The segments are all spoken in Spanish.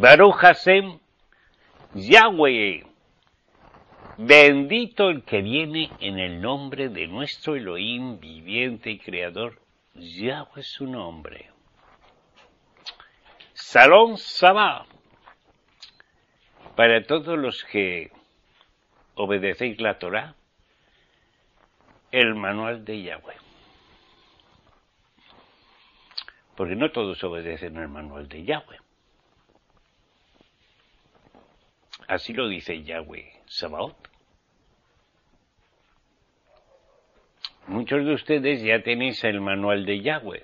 Baruch Hashem, Yahweh, bendito el que viene en el nombre de nuestro Elohim, viviente y creador. Yahweh es su nombre. Salón Sabá, para todos los que obedecéis la Torá, el manual de Yahweh. Porque no todos obedecen el manual de Yahweh. Así lo dice Yahweh Sabaoth. Muchos de ustedes ya tenéis el manual de Yahweh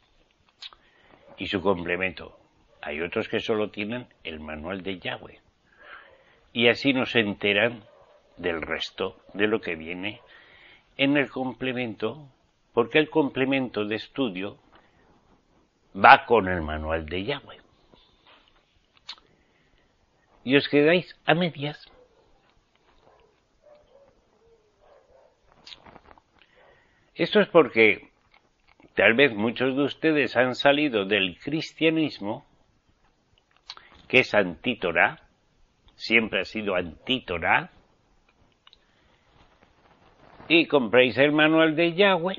y su complemento. Hay otros que solo tienen el manual de Yahweh. Y así no se enteran del resto de lo que viene en el complemento, porque el complemento de estudio va con el manual de Yahweh. Y os quedáis a medias. Esto es porque tal vez muchos de ustedes han salido del cristianismo, que es anti-Torá, siempre ha sido anti-Torá, y compréis el manual de Yahweh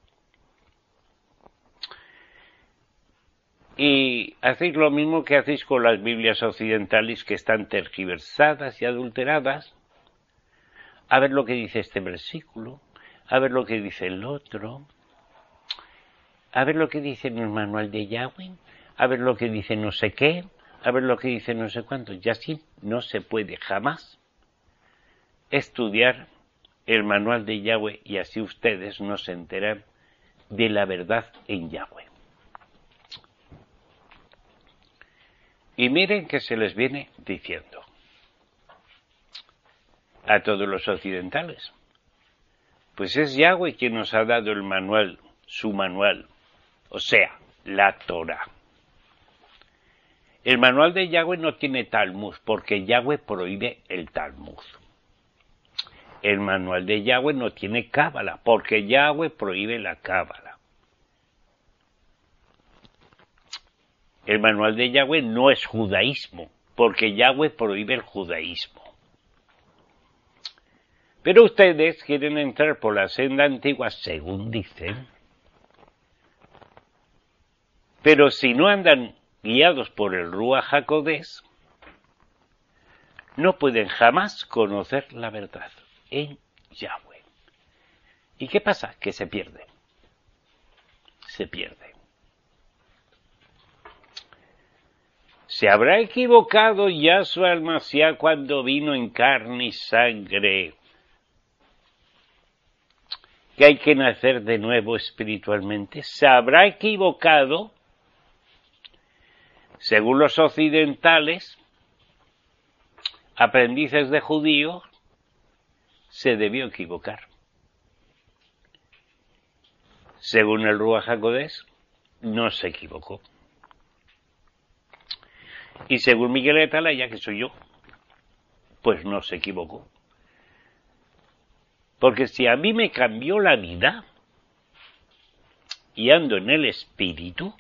y hacéis lo mismo que hacéis con las Biblias occidentales, que están tergiversadas y adulteradas. A ver lo que dice este versículo, a ver lo que dice el otro, a ver lo que dice en el manual de Yahweh, a ver lo que dice no sé qué, a ver lo que dice no sé cuánto. Y así no se puede jamás estudiar el manual de Yahweh, y así ustedes no se enteran de la verdad en Yahweh. Y miren que se les viene diciendo a todos los occidentales. Pues es Yahweh quien nos ha dado el manual, su manual, o sea, la Torah. El manual de Yahweh no tiene Talmud, porque Yahweh prohíbe el Talmud. El manual de Yahweh no tiene Cábala, porque Yahweh prohíbe la Cábala. El manual de Yahweh no es judaísmo, porque Yahweh prohíbe el judaísmo. Pero ustedes quieren entrar por la senda antigua, según dicen. Pero si no andan guiados por el Ruach HaKodesh, no pueden jamás conocer la verdad en Yahweh. ¿Y qué pasa? Que se pierde. Se pierde. ¿Se habrá equivocado Yahshua el Mashiach cuando vino en carne y sangre? Que hay que nacer de nuevo espiritualmente. ¿Se habrá equivocado? Según los occidentales, aprendices de judíos, se debió equivocar. Según el Ruach HaKodesh, no se equivocó. Y según Miguel Atalaya, que soy yo, pues no se equivocó. Porque si a mí me cambió la vida y ando en el espíritu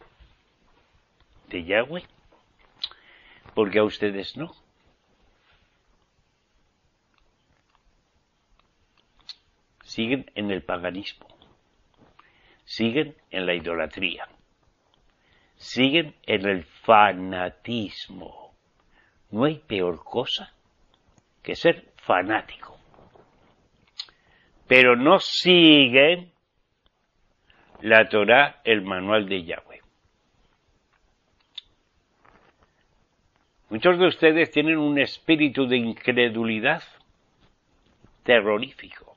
de Yahweh, porque a ustedes no. Siguen en el paganismo, siguen en la idolatría, siguen en el fanatismo. No hay peor cosa que ser fanático. Pero no siguen la Torá, el manual de Yahweh. Muchos de ustedes tienen un espíritu de incredulidad terrorífico.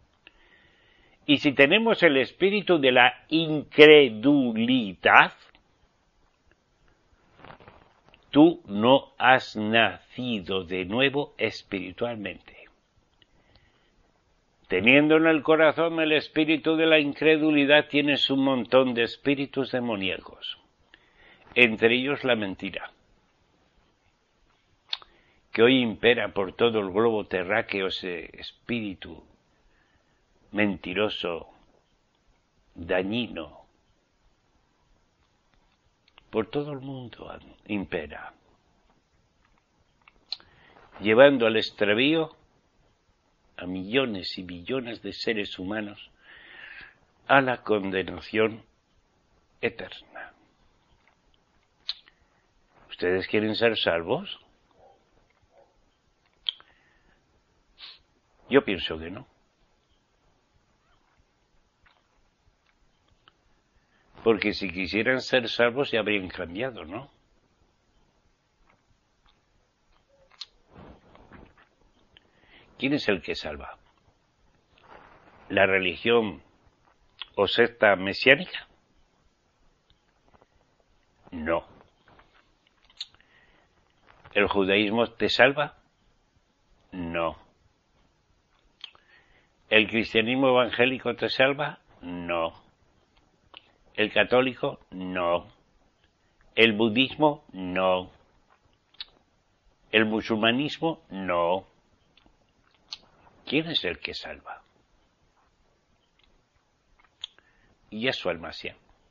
Y si tenemos el espíritu de la incredulidad, tú no has nacido de nuevo espiritualmente. Teniendo en el corazón el espíritu de la incredulidad, tienes un montón de espíritus demoníacos, entre ellos la mentira, que hoy impera por todo el globo terráqueo, ese espíritu mentiroso, dañino, por todo el mundo impera. llevando al extravío a millones y millones de seres humanos a la condenación eterna. ¿Ustedes quieren ser salvos? Yo pienso que no. Porque si quisieran ser salvos ya habrían cambiado, ¿no? ¿Quién es el que salva? ¿La religión o secta mesiánica? No. ¿El judaísmo te salva? No. ¿El cristianismo evangélico te salva? No. ¿El católico? No. ¿El budismo? No. ¿El musulmanismo? No. ¿Quién es el que salva? Yahshua el Mashiach.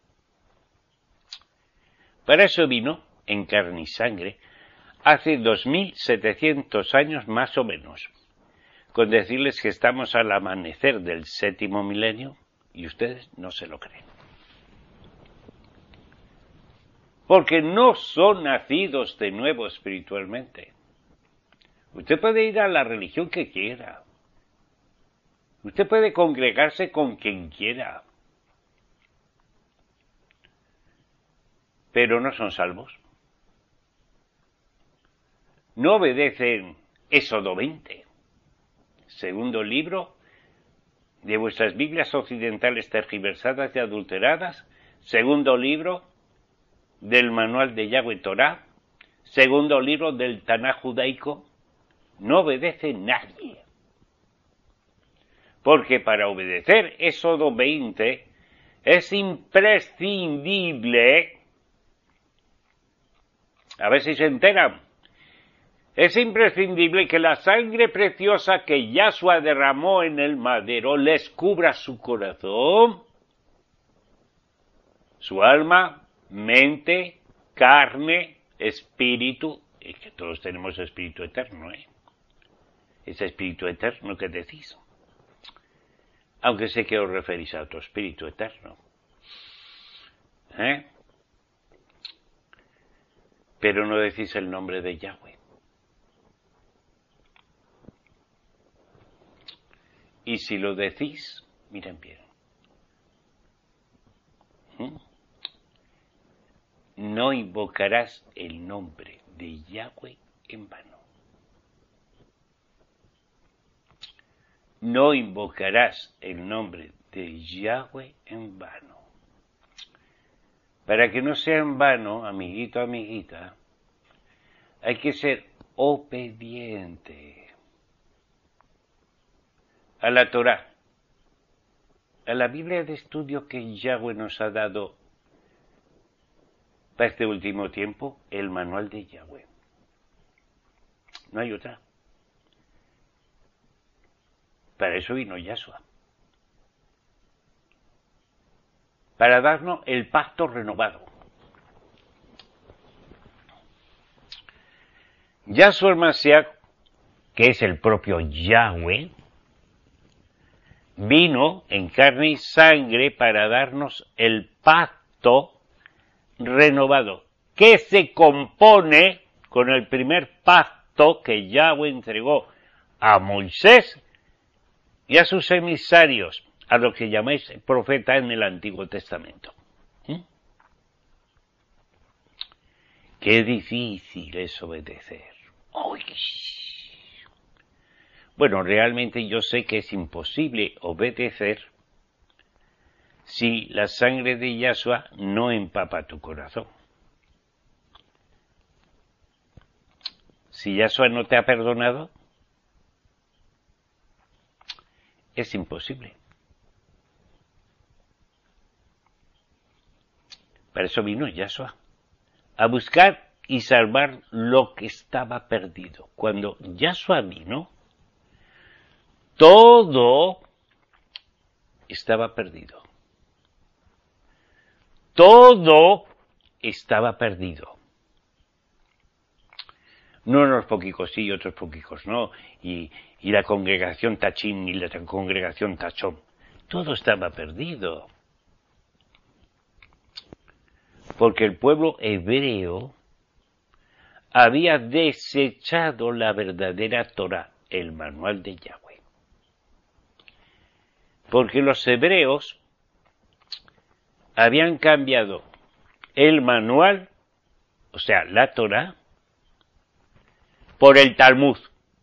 Para eso vino en carne y sangre hace 2700 años más o menos, con decirles que estamos al amanecer del 7º milenio y ustedes no se lo creen. Porque no son nacidos de nuevo espiritualmente. Usted puede ir a la religión que quiera. Usted puede congregarse con quien quiera. Pero no son salvos. No obedecen Éxodo 20, segundo libro de vuestras Biblias occidentales tergiversadas y adulteradas, segundo libro del manual de Yahweh Torah, segundo libro del Tanaj judaico. No obedece nadie. Porque para obedecer Éxodo 20 es imprescindible, a ver si se enteran, es imprescindible que la sangre preciosa que Yahshua derramó en el madero les cubra su corazón, su alma, mente, carne, espíritu, y que todos tenemos espíritu eterno, ese espíritu eterno que decís. Aunque sé que os referís a otro espíritu eterno. Pero no decís el nombre de Yahweh. Y si lo decís, miren bien. No invocarás el nombre de Yahweh en vano. No invocarás el nombre de Yahweh en vano. Para que no sea en vano, amiguito, amiguita, hay que ser obediente a la Torá, a la Biblia de estudio que Yahweh nos ha dado para este último tiempo, el manual de Yahweh. No hay otra. Para eso vino Yahshua. Para darnos el pacto renovado. Yahshua el Mashiach, que es el propio Yahweh, vino en carne y sangre para darnos el pacto renovado, que se compone con el primer pacto que Yahweh entregó a Moisés y a sus emisarios, a lo que llamáis profeta en el Antiguo Testamento. Qué difícil es obedecer. ¡Uy! Bueno, realmente yo sé que es imposible obedecer si la sangre de Yahshua no empapa tu corazón. Si Yahshua no te ha perdonado, es imposible. Para eso vino Yahshua, a buscar y salvar lo que estaba perdido. Cuando Yahshua vino, todo estaba perdido. Todo estaba perdido. No unos poquicos sí y otros poquicos no, y la congregación Tachín y la congregación Tachón. Todo estaba perdido. Porque el pueblo hebreo había desechado la verdadera Torá, el manual de Yahweh. Porque los hebreos habían cambiado el manual, o sea, la Torá, por el Talmud.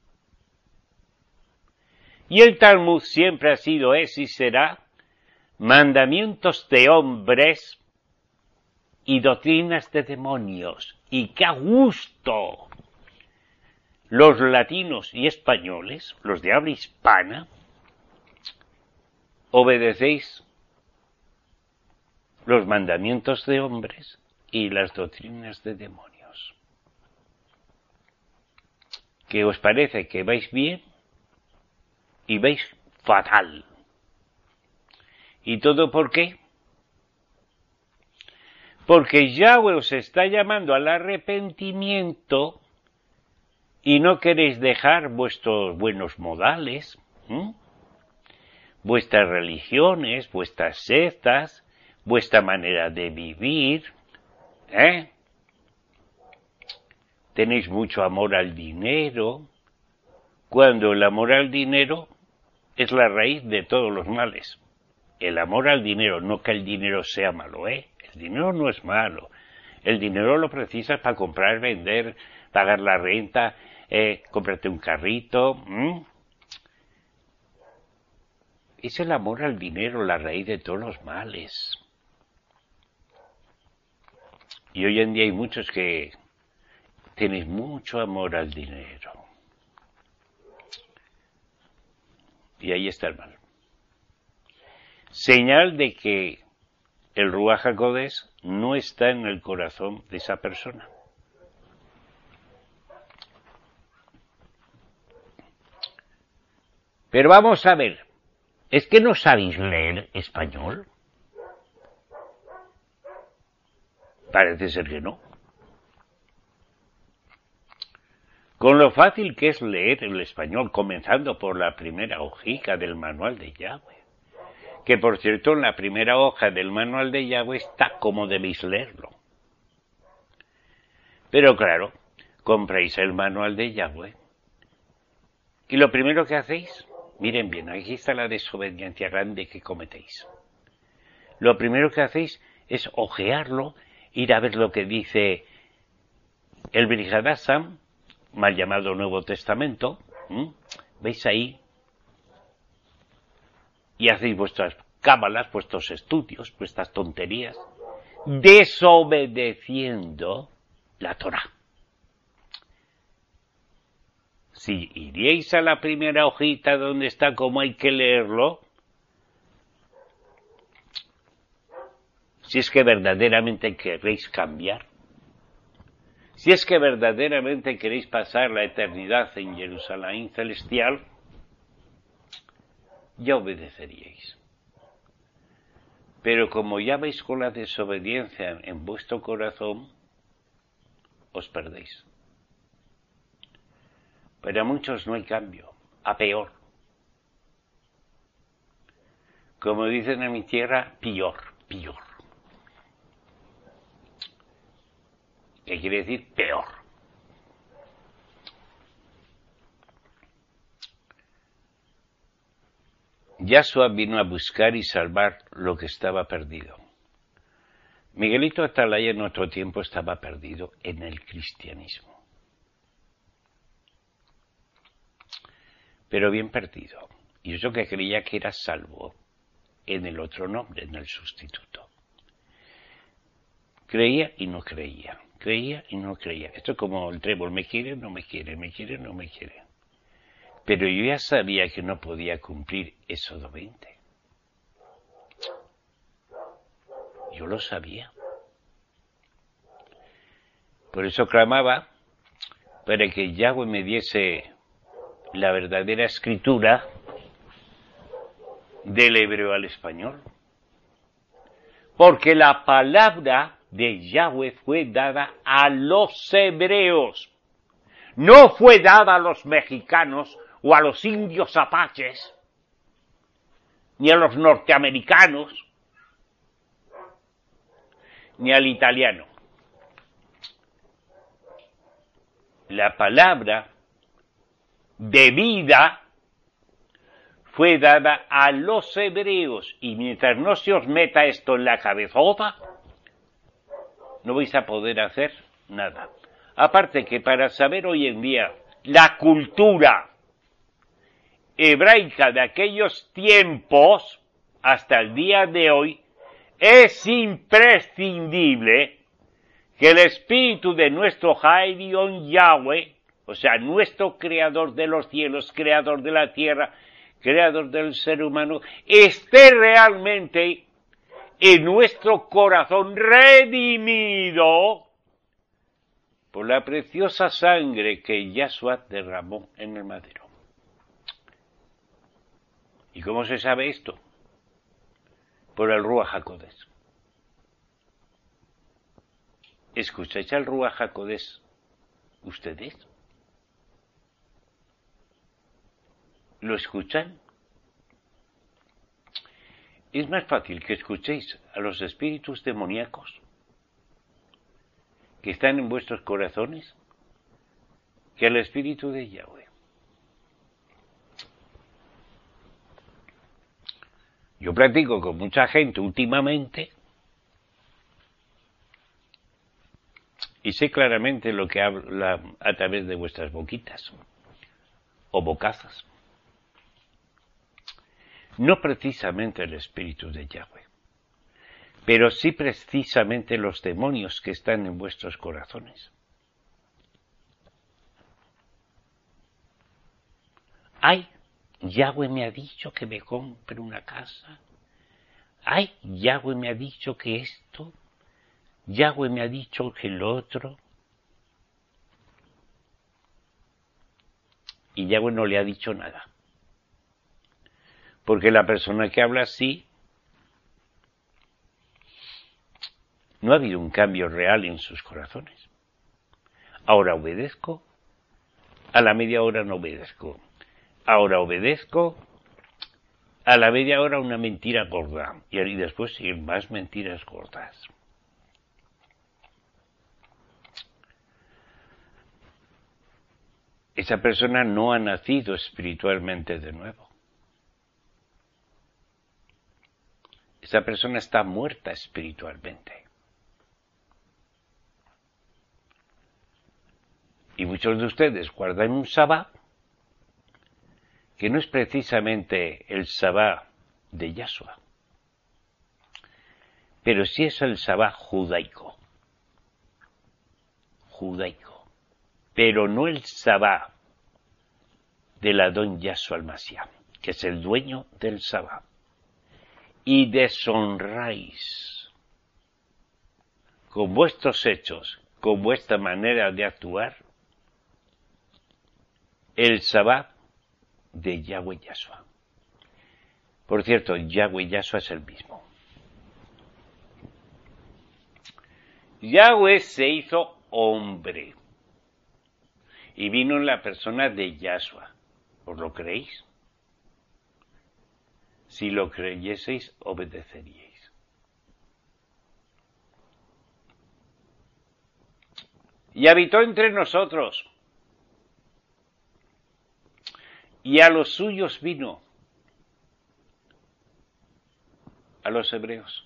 Y el Talmud siempre ha sido, es y será mandamientos de hombres y doctrinas de demonios. Y qué a gusto los latinos y españoles, los de habla hispana, obedecéis los mandamientos de hombres y las doctrinas de demonios. ¿Qué os parece? ¿Que vais bien? Y vais fatal. ¿Y todo por qué? Porque Yahweh os está llamando al arrepentimiento y no queréis dejar vuestros buenos modales, vuestras religiones, vuestras sectas, vuestra manera de vivir, Tenéis mucho amor al dinero, cuando el amor al dinero es la raíz de todos los males. El amor al dinero, no que el dinero sea malo, El dinero no es malo. El dinero lo precisas para comprar, vender, pagar la renta, comprarte un carrito. Es el amor al dinero la raíz de todos los males. Y hoy en día hay muchos que tienen mucho amor al dinero. Y ahí está el mal. Señal de que el Ruaj HaKodesh no está en el corazón de esa persona. Pero vamos a ver, ¿es que no sabéis leer español? Parece ser que no. Con lo fácil que es leer el español, comenzando por la primera hojica del manual de Yahweh. Que por cierto, en la primera hoja del manual de Yahweh está como debéis leerlo. Pero claro, compráis el manual de Yahweh. Y lo primero que hacéis, miren bien, aquí está la desobediencia grande que cometéis. Lo primero que hacéis es hojearlo, ir a ver lo que dice el Brit Hadashah, mal llamado Nuevo Testamento. ¿Veis ahí? Y hacéis vuestras cábalas, vuestros estudios, vuestras tonterías, desobedeciendo la Torá. Si iríais a la primera hojita donde está como hay que leerlo, si es que verdaderamente queréis cambiar, si es que verdaderamente queréis pasar la eternidad en Jerusalén celestial, ya obedeceríais. Pero como ya vais con la desobediencia en vuestro corazón, os perdéis. Para muchos no hay cambio, a peor. Como dicen en mi tierra, pior. ¿Qué quiere decir? Peor. Yahshua vino a buscar y salvar lo que estaba perdido. Miguelito Atalaya en otro tiempo estaba perdido en el cristianismo. Pero bien perdido. Y yo que creía que era salvo en el otro nombre, en el sustituto. Creía y no creía. Creía y no creía. Esto es como el trébol, me quiere, no me quiere, me quiere, no me quiere. Pero yo ya sabía que no podía cumplir Éxodo 20. Yo lo sabía. Por eso clamaba para que Yahweh me diese la verdadera escritura del hebreo al español. Porque la palabra de Yahweh fue dada a los hebreos, no fue dada a los mexicanos o a los indios apaches, ni a los norteamericanos, ni al italiano. La palabra de vida fue dada a los hebreos, y mientras no se os meta esto en la cabezota, no vais a poder hacer nada. Aparte que para saber hoy en día la cultura hebraica de aquellos tiempos hasta el día de hoy, es imprescindible que el espíritu de nuestro Hairion Yahweh, o sea, nuestro creador de los cielos, creador de la tierra, creador del ser humano, esté realmente en nuestro corazón redimido por la preciosa sangre que Yahshua derramó en el madero. ¿Y cómo se sabe esto? Por el Ruach HaKodesh. ¿Escucháis al Ruach HaKodesh ustedes? ¿Lo escuchan? Es más fácil que escuchéis a los espíritus demoníacos que están en vuestros corazones que al espíritu de Yahweh. Yo platico con mucha gente últimamente y sé claramente lo que habla a través de vuestras boquitas o bocazas. No precisamente el espíritu de Yahweh, pero sí precisamente los demonios que están en vuestros corazones. Ay, Yahweh me ha dicho que me compre una casa. Ay, Yahweh me ha dicho que esto. Yahweh me ha dicho que lo otro. Y Yahweh no le ha dicho nada. Porque la persona que habla así, no ha habido un cambio real en sus corazones. Ahora obedezco, a la media hora no obedezco. Ahora obedezco, a la media hora una mentira gorda. Y después siguen más mentiras gordas. Esa persona no ha nacido espiritualmente de nuevo. Esa persona está muerta espiritualmente. Y muchos de ustedes guardan un sabá que no es precisamente el sabá de Yahshua, pero sí es el sabá judaico, pero no el sabá del Adón Yahshua al Mashiach, que es el dueño del sabá. Y deshonráis con vuestros hechos, con vuestra manera de actuar, el sabá de Yahweh Yahshua. Por cierto, Yahweh Yahshua es el mismo. Yahweh se hizo hombre y vino en la persona de Yahshua. ¿Os lo creéis? Si lo creyeseis, obedeceríais. Y habitó entre nosotros. Y a los suyos vino, a los hebreos.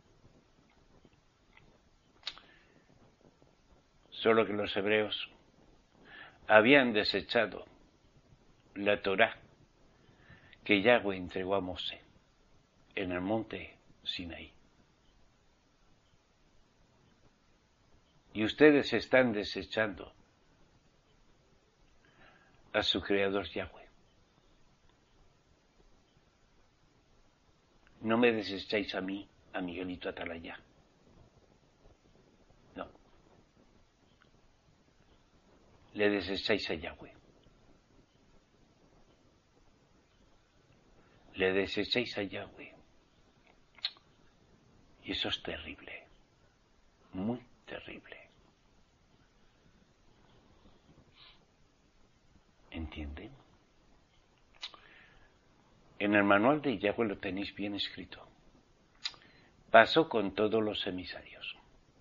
Solo que los hebreos habían desechado la Torá que Yahweh entregó a Mosé en el monte Sinaí. Y ustedes están desechando a su creador Yahweh. No me desecháis a mí, a Miguelito Atalaya. No. Le desecháis a Yahweh. Le desecháis a Yahweh. Y eso es terrible. Muy terrible. ¿Entienden? En el manual de Yahweh lo tenéis bien escrito. Pasó con todos los emisarios.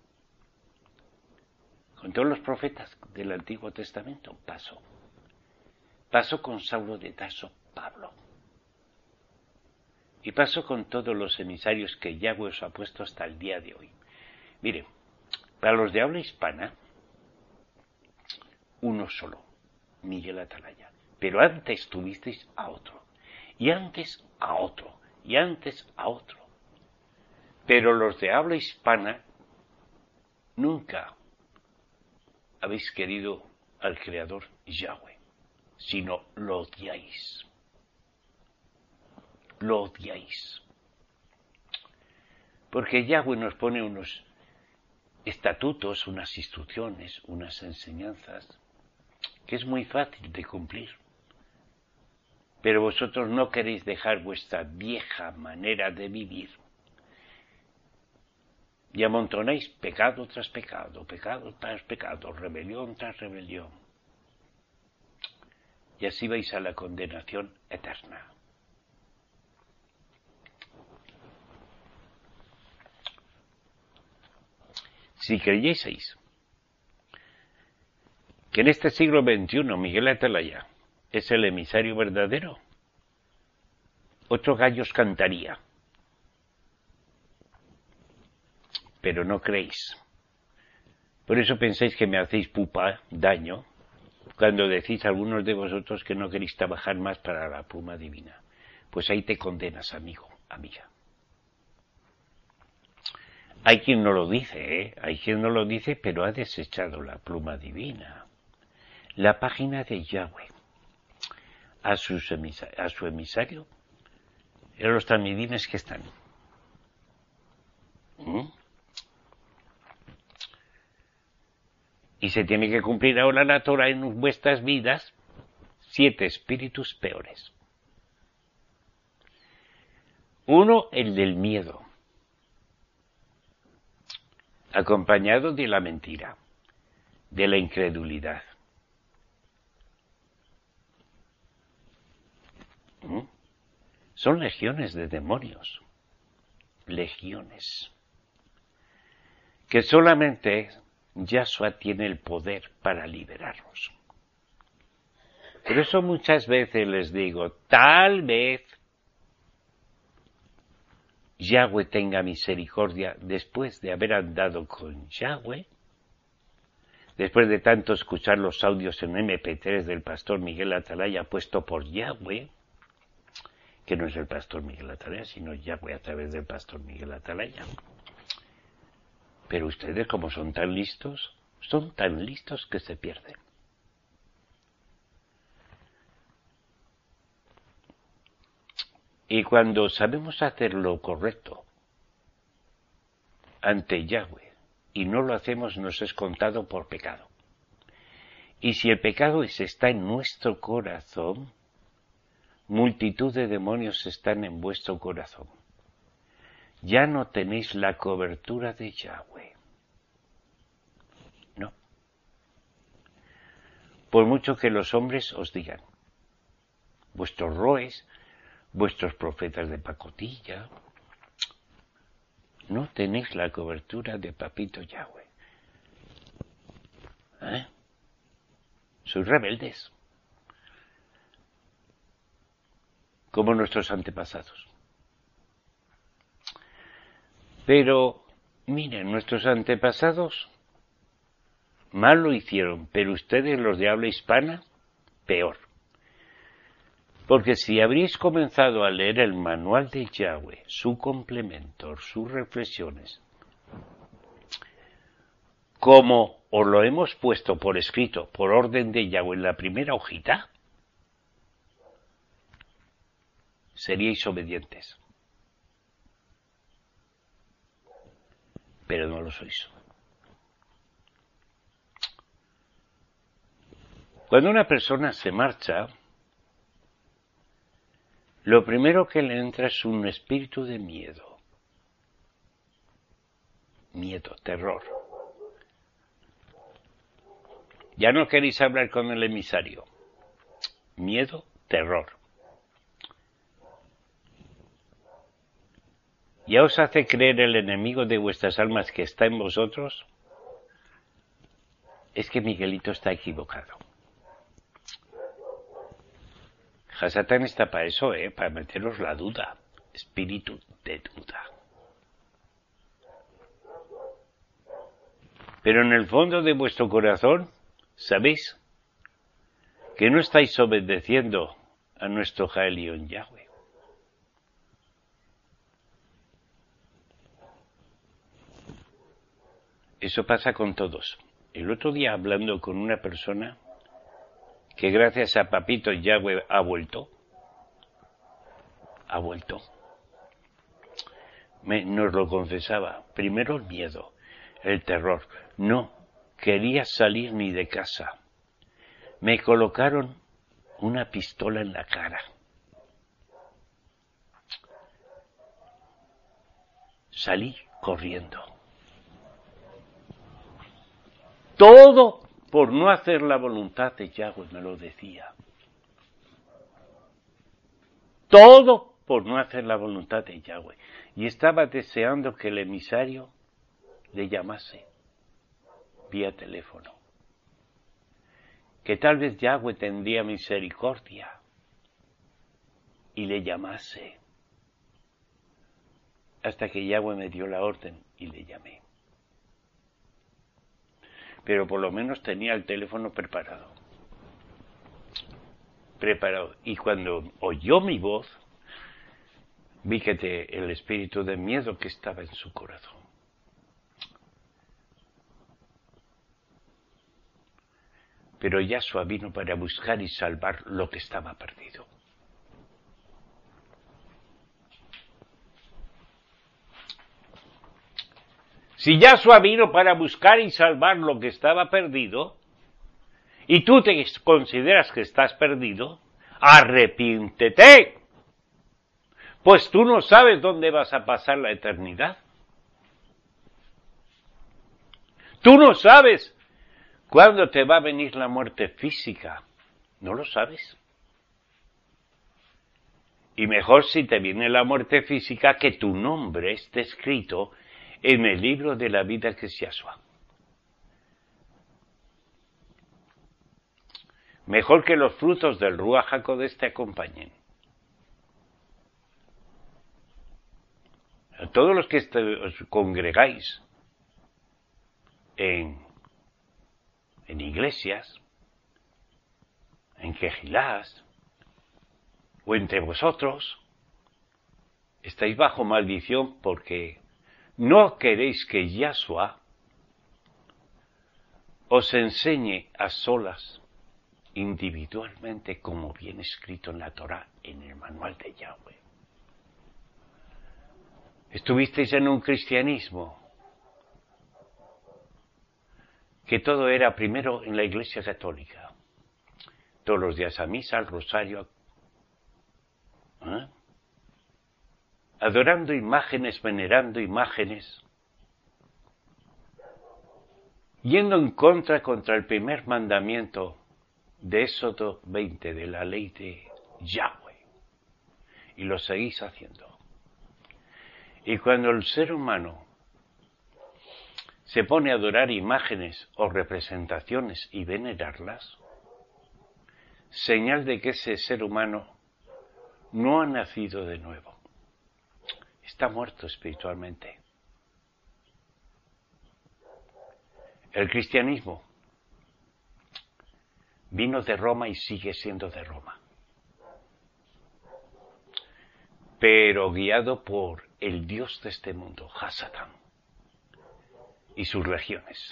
Con todos los profetas del Antiguo Testamento pasó. Pasó con Saulo de Tarso, Pablo. Y pasó con todos los emisarios que Yahweh os ha puesto hasta el día de hoy. Miren, para los de habla hispana, uno solo, Miguel Atalaya. Pero antes tuvisteis a otro, y antes a otro, y antes a otro. Pero los de habla hispana nunca habéis querido al Creador Yahweh, sino lo odiáis. Lo odiáis. Porque Yahweh nos pone unos estatutos, unas instrucciones, unas enseñanzas, que es muy fácil de cumplir. Pero vosotros no queréis dejar vuestra vieja manera de vivir. Y amontonáis pecado tras pecado, pecado tras pecado, rebelión tras rebelión. Y así vais a la condenación eterna. Si creyeseis que en este siglo XXI Miguel Atalaya es el emisario verdadero, otros gallos cantaría. Pero no creéis. Por eso pensáis que me hacéis pupa, daño, cuando decís a algunos de vosotros que no queréis trabajar más para la pluma divina. Pues ahí te condenas, amigo, amiga. Hay quien no lo dice, Hay quien no lo dice, pero ha desechado la pluma divina. La página de Yahweh a su emisario, en los tamidines que están. Y se tiene que cumplir ahora la Torah en vuestras vidas, 7 espíritus peores. Uno, el del miedo, acompañado de la mentira, de la incredulidad. Son legiones de demonios, legiones, que solamente Yahshua tiene el poder para liberarlos. Por eso muchas veces les digo, tal vez Yahweh tenga misericordia después de haber andado con Yahweh, después de tanto escuchar los audios en MP3 del pastor Miguel Atalaya puesto por Yahweh, que no es el pastor Miguel Atalaya, sino Yahweh a través del pastor Miguel Atalaya. Pero ustedes, como son tan listos que se pierden. Y cuando sabemos hacer lo correcto ante Yahweh y no lo hacemos, nos es contado por pecado. Y si el pecado está en nuestro corazón, multitud de demonios están en vuestro corazón. Ya no tenéis la cobertura de Yahweh. No. Por mucho que los hombres os digan, vuestros roes, vuestros profetas de pacotilla, no tenéis la cobertura de Papito Yahweh. Sois rebeldes, como nuestros antepasados. Pero, miren, nuestros antepasados mal lo hicieron, pero ustedes, los de habla hispana, peor. Porque si habréis comenzado a leer el manual de Yahweh, su complemento, sus reflexiones, como os lo hemos puesto por escrito, por orden de Yahweh en la primera hojita, seríais obedientes. Pero no lo sois. Cuando una persona se marcha, lo primero que le entra es un espíritu de miedo. Miedo, terror. Ya no queréis hablar con el emisario. miedo, terror. ¿Ya os hace creer el enemigo de vuestras almas que está en vosotros? Es que Miguelito está equivocado. Hasatán está para eso, para meteros la duda. Espíritu de duda. Pero en el fondo de vuestro corazón, ¿sabéis que no estáis obedeciendo a nuestro Jaelión Yahweh? Eso pasa con todos. El otro día hablando con una persona que gracias a Papito Yahweh ha vuelto. Nos lo confesaba. Primero el miedo, el terror. No quería salir ni de casa. Me colocaron una pistola en la cara. Salí corriendo. Todo por no hacer la voluntad de Yahweh, me lo decía. Todo por no hacer la voluntad de Yahweh. Y estaba deseando que el emisario le llamase vía teléfono. Que tal vez Yahweh tendría misericordia y le llamase. Hasta que Yahweh me dio la orden y le llamé. Pero por lo menos tenía el teléfono preparado. Y cuando oyó mi voz, vi que el espíritu de miedo que estaba en su corazón. Pero Yahshua vino para buscar y salvar lo que estaba perdido. Si Yahshua vino para buscar y salvar lo que estaba perdido, y tú te consideras que estás perdido, arrepiéntete. Pues tú no sabes dónde vas a pasar la eternidad. Tú no sabes cuándo te va a venir la muerte física. No lo sabes. Y mejor si te viene la muerte física que tu nombre esté escrito en el libro de la vida que es Yahshua. Mejor que los frutos del Ruach HaKodesh te acompañen. A todos los que os congregáis en iglesias, en quejilás, o entre vosotros, estáis bajo maldición porque no queréis que Yahshua os enseñe a solas, individualmente, como viene escrito en la Torá, en el manual de Yahweh. Estuvisteis en un cristianismo que todo era primero en la Iglesia Católica. Todos los días a misa, al rosario, adorando imágenes, venerando imágenes, yendo en contra el primer mandamiento de Éxodo 20, de la ley de Yahweh, y lo seguís haciendo. Y cuando el ser humano se pone a adorar imágenes o representaciones y venerarlas, señal de que ese ser humano no ha nacido de nuevo. Está muerto espiritualmente. El cristianismo vino de Roma y sigue siendo de Roma, pero guiado por el Dios de este mundo, Hasatán, y sus legiones.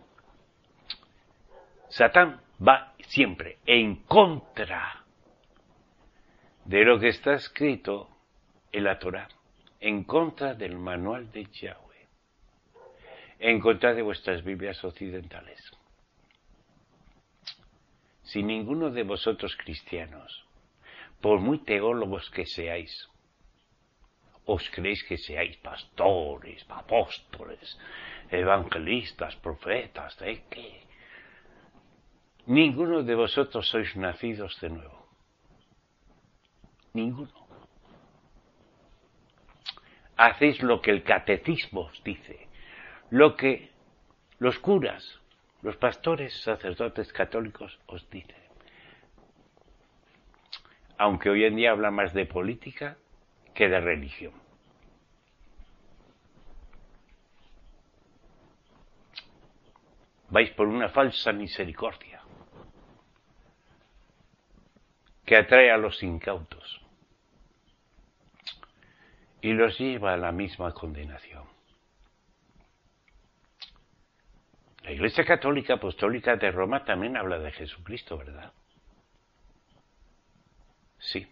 Satán va siempre en contra de lo que está escrito en la Torá, en contra del manual de Yahweh, en contra de vuestras Biblias occidentales. Si ninguno de vosotros cristianos, por muy teólogos que seáis, os creéis que seáis pastores, apóstoles, evangelistas, profetas, ¿de qué? Ninguno de vosotros sois nacidos de nuevo. Ninguno. Hacéis lo que el catecismo os dice, lo que los curas, los pastores, sacerdotes católicos os dicen. Aunque hoy en día habla más de política que de religión. Vais por una falsa misericordia que atrae a los incautos y los lleva a la misma condenación. La Iglesia Católica Apostólica de Roma también habla de Jesucristo, ¿verdad? Sí.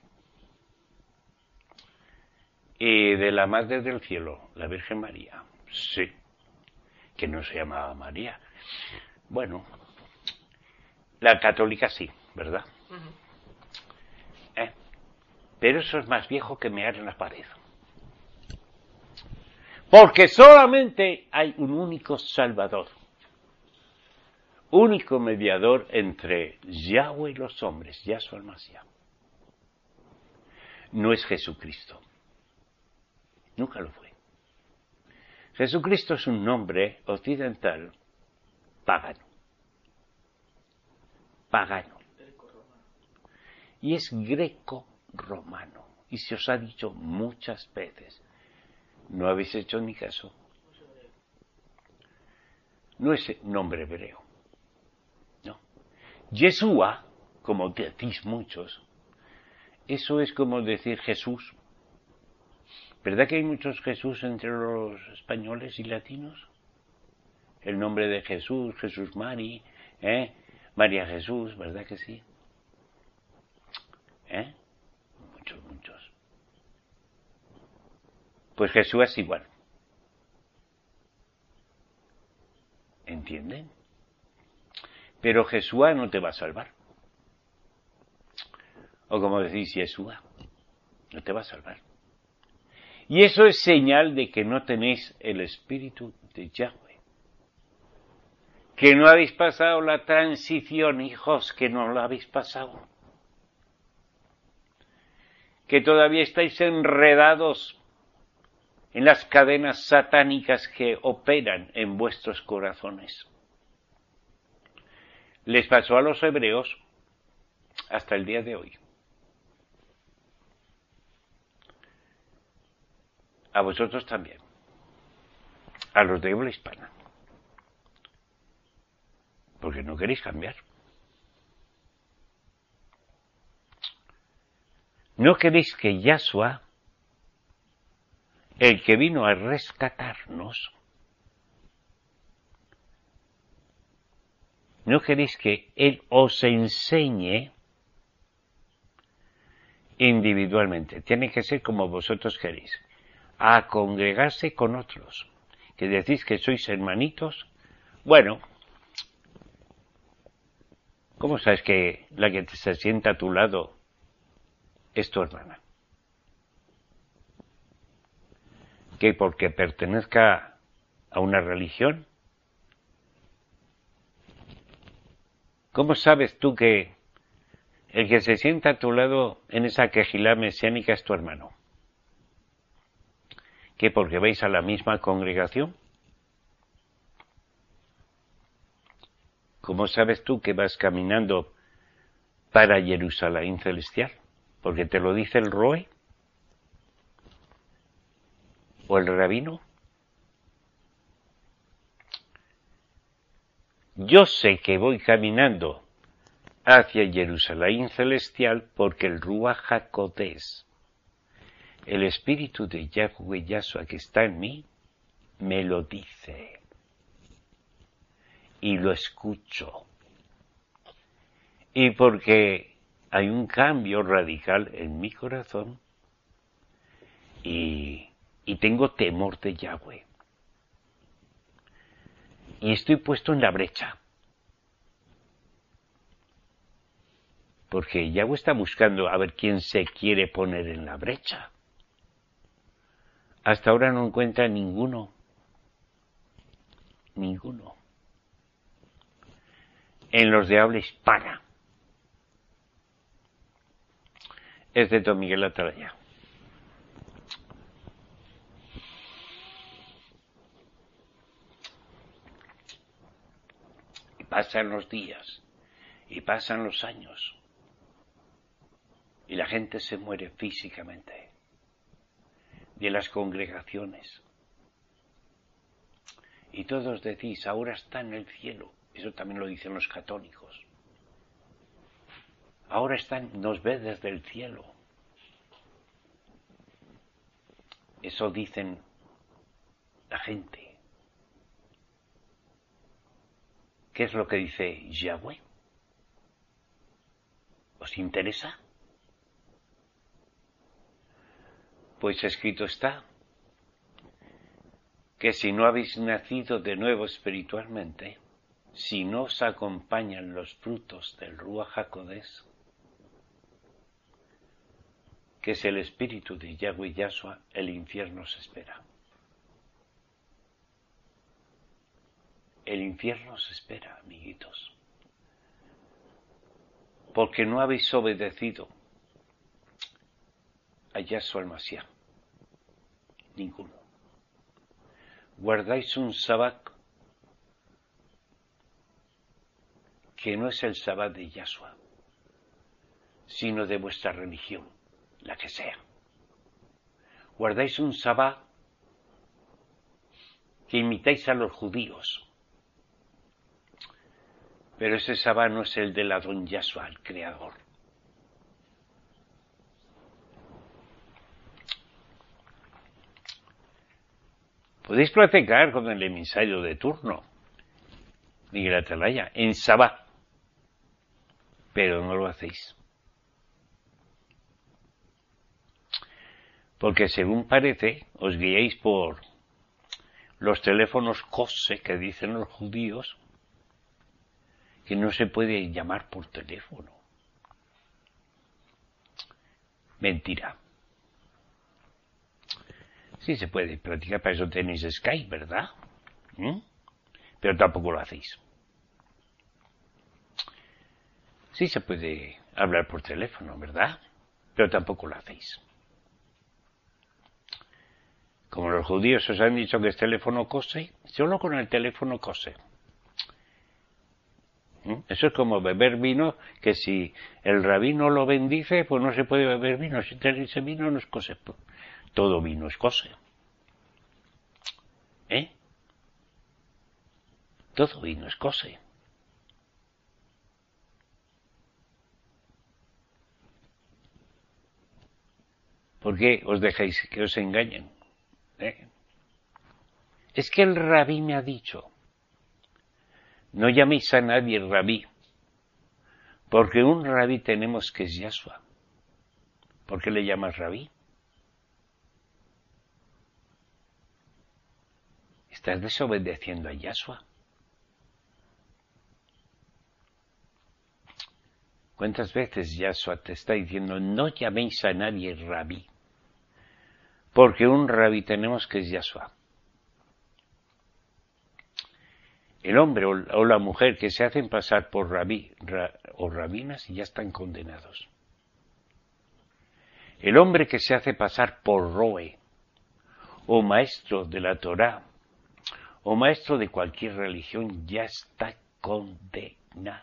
Y de la Madre del Cielo, la Virgen María, sí. Que no se llamaba María. Bueno, la católica sí, ¿verdad? Pero eso es más viejo que mear en la pared. Porque solamente hay un único Salvador. Único mediador entre Yahweh y los hombres, Yahshua el Mashiach. No es Jesucristo. Nunca lo fue. Jesucristo es un nombre occidental pagano. Pagano. Y es greco-romano. Y se os ha dicho muchas veces. No habéis hecho ni caso. No es nombre hebreo. No. Yeshua, como decís muchos, eso es como decir Jesús. ¿Verdad que hay muchos Jesús entre los españoles y latinos? El nombre de Jesús, Jesús Mari, María Jesús, ¿verdad que sí? Muchos. Pues Jesús es igual. ¿Entienden? Pero Jesús no te va a salvar. O como decís, Yeshua, no te va a salvar. Y eso es señal de que no tenéis el espíritu de Yahweh. Que no habéis pasado la transición, hijos, que no la habéis pasado. Que todavía estáis enredados en las cadenas satánicas que operan en vuestros corazones. Les pasó a los hebreos hasta el día de hoy. A vosotros también. A los de habla hispana. Porque no queréis cambiar. No queréis que Yahshua, el que vino a rescatarnos, no queréis que Él os enseñe individualmente. Tiene que ser como vosotros queréis. A congregarse con otros. Que decís que sois hermanitos. Bueno, ¿cómo sabes que la que se sienta a tu lado es tu hermana? ¿Que porque pertenezca a una religión? ¿Cómo sabes tú que el que se sienta a tu lado en esa quejilá mesiánica es tu hermano? ¿Que porque vais a la misma congregación? ¿Cómo sabes tú que vas caminando para Jerusalén celestial? ¿Porque te lo dice el Roe? ¿O el rabino? Yo sé que voy caminando hacia Jerusalén celestial porque el Ruach HaKodesh, el espíritu de Yahweh Yahshua que está en mí, me lo dice. Y lo escucho. Y porque hay un cambio radical en mi corazón y tengo temor de Yahweh. Y estoy puesto en la brecha. Porque Yahweh está buscando a ver quién se quiere poner en la brecha. Hasta ahora no encuentra ninguno. Ninguno. En los de habla hispana. excepto Miguel Atalaya. Y pasan los días, y pasan los años, y la gente se muere físicamente de las congregaciones. Y todos decís, ahora está en el cielo. Eso también lo dicen los católicos. Ahora nos ve desde el cielo. Eso dicen la gente. ¿Qué es lo que dice Yahweh? ¿Os interesa? Pues escrito está que si no habéis nacido de nuevo espiritualmente, si no os acompañan los frutos del Ruach HaKodesh, que es el espíritu de Yahweh Yahshua, el infierno os espera. El infierno os espera, amiguitos, porque no habéis obedecido a Yahshua el Mashiach, ninguno. Guardáis un sabbat que no es el sabbat de Yahshua, sino de vuestra religión, la que sea. Guardáis un sabbat que imitáis a los judíos, pero ese sabbat no es el del Adón Yahshua, el Creador. Podéis platicar con el emisario de turno, Miguel Atalaya, en sabbat, pero no lo hacéis. Porque según parece, os guiáis por los teléfonos KOSE que dicen los judíos, que no se puede llamar por teléfono. Mentira. Sí se puede practicar, para eso tenéis Skype, ¿verdad? Pero tampoco lo hacéis. Sí se puede hablar por teléfono, ¿verdad? Pero tampoco lo hacéis. Como los judíos os han dicho que es teléfono KOSE, solo con el teléfono KOSE. Eso es como beber vino, que si el rabino lo bendice, pues no se puede beber vino. Si ese vino no es KOSE. Todo vino es KOSE. Todo vino es KOSE. ¿Por qué os dejáis que os engañen? Es que el rabí me ha dicho, no llaméis a nadie rabí, porque un rabí tenemos que es Yahshua. ¿Por qué le llamas rabí? Estás desobedeciendo a Yahshua. ¿Cuántas veces Yahshua te está diciendo, no llaméis a nadie rabí? Porque un rabí tenemos que es Yahshua. El hombre o la mujer que se hacen pasar por rabí o rabinas ya están condenados. El hombre que se hace pasar por roe o maestro de la Torá o maestro de cualquier religión ya está condenado.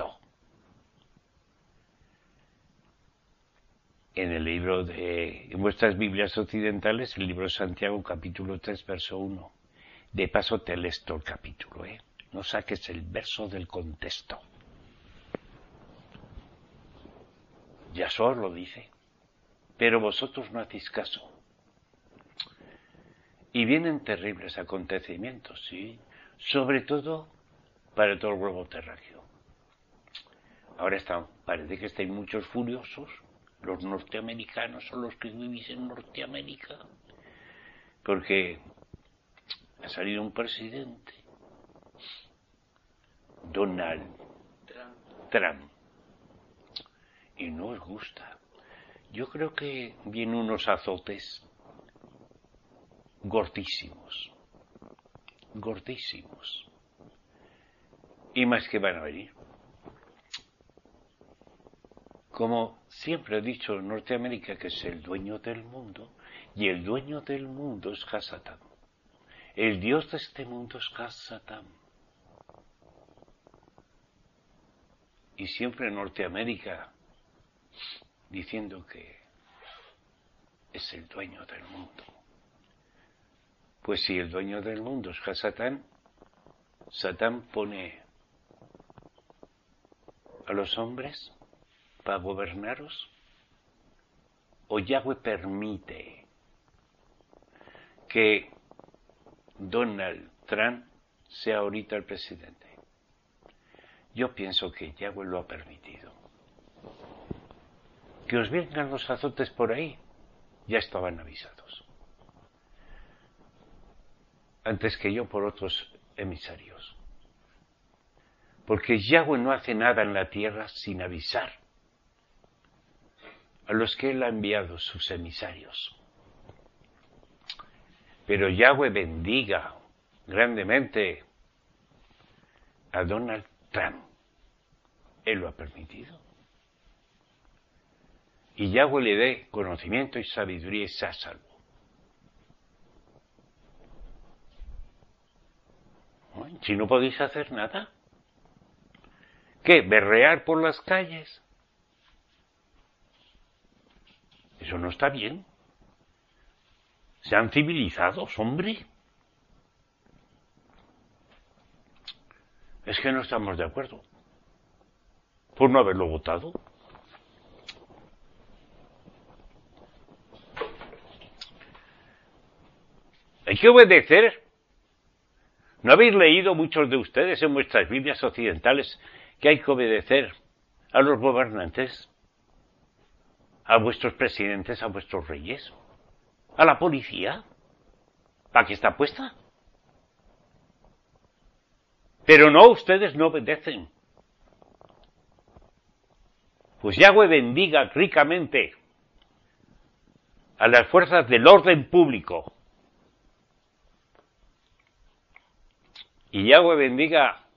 En el libro en vuestras Biblias occidentales, el libro de Santiago, capítulo 3, verso 1. De paso te lees todo el capítulo, No saques el verso del contexto. Yahshua os lo dice, pero vosotros no hacéis caso. Y vienen terribles acontecimientos, sí, sobre todo para todo el globo terráqueo. Ahora parece que estáis muchos furiosos. Los norteamericanos son los que vivís en Norteamérica, porque ha salido un presidente, Donald Trump, y no os gusta. Yo creo que vienen unos azotes gordísimos, y más que van a venir. Como siempre ha dicho Norteamérica, que es el dueño del mundo, y el dueño del mundo es Hasatán. El dios de este mundo es Hasatán. Y siempre Norteamérica diciendo que es el dueño del mundo. Pues si el dueño del mundo es Hasatán, Satán pone a los hombres para gobernaros, o Yahweh permite que Donald Trump sea ahorita el presidente. Yo pienso que Yahweh lo ha permitido. Que os vengan los azotes por ahí, ya estaban avisados. Antes que yo por otros emisarios. Porque Yahweh no hace nada en la tierra sin avisar a los que Él ha enviado, sus emisarios. Pero Yahweh bendiga grandemente a Donald Trump. Él lo ha permitido. Y Yahweh le dé conocimiento y sabiduría y sea salvo. Si no podéis hacer nada, ¿qué? ¿Berrear por las calles? Eso no está bien. Sean civilizados, hombre. Es que no estamos de acuerdo. Por no haberlo votado. Hay que obedecer. ¿No habéis leído muchos de ustedes en vuestras Biblias occidentales que hay que obedecer a los gobernantes, a vuestros presidentes, a vuestros reyes, a la policía? ¿Para qué está puesta? Pero no, ustedes no obedecen. Pues Yahweh bendiga ricamente a las fuerzas del orden público. Y Yahweh bendiga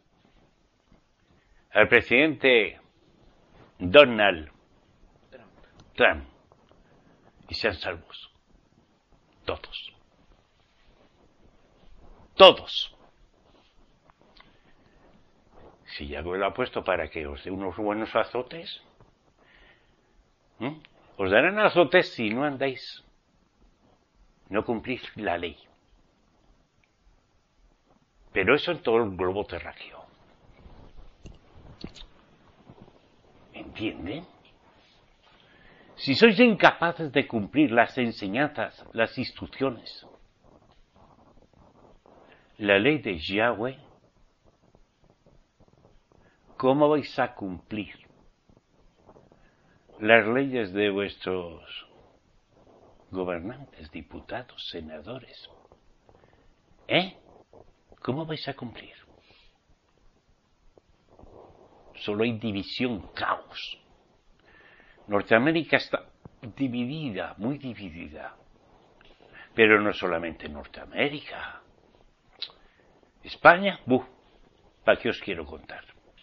al presidente Donald Trump. Y sean salvos. Todos. Todos. Si Yahweh lo ha puesto para que os dé unos buenos azotes, os darán azotes si no andáis, no cumplís la ley. Pero eso en todo el globo terráqueo. ¿Entienden? Si sois incapaces de cumplir las enseñanzas, las instrucciones, la ley de Yahweh, ¿cómo vais a cumplir las leyes de vuestros gobernantes, diputados, senadores? ¿Cómo vais a cumplir? Solo hay división, caos. Norteamérica está dividida, muy dividida. Pero no solamente Norteamérica. España, ¿para qué os quiero contar?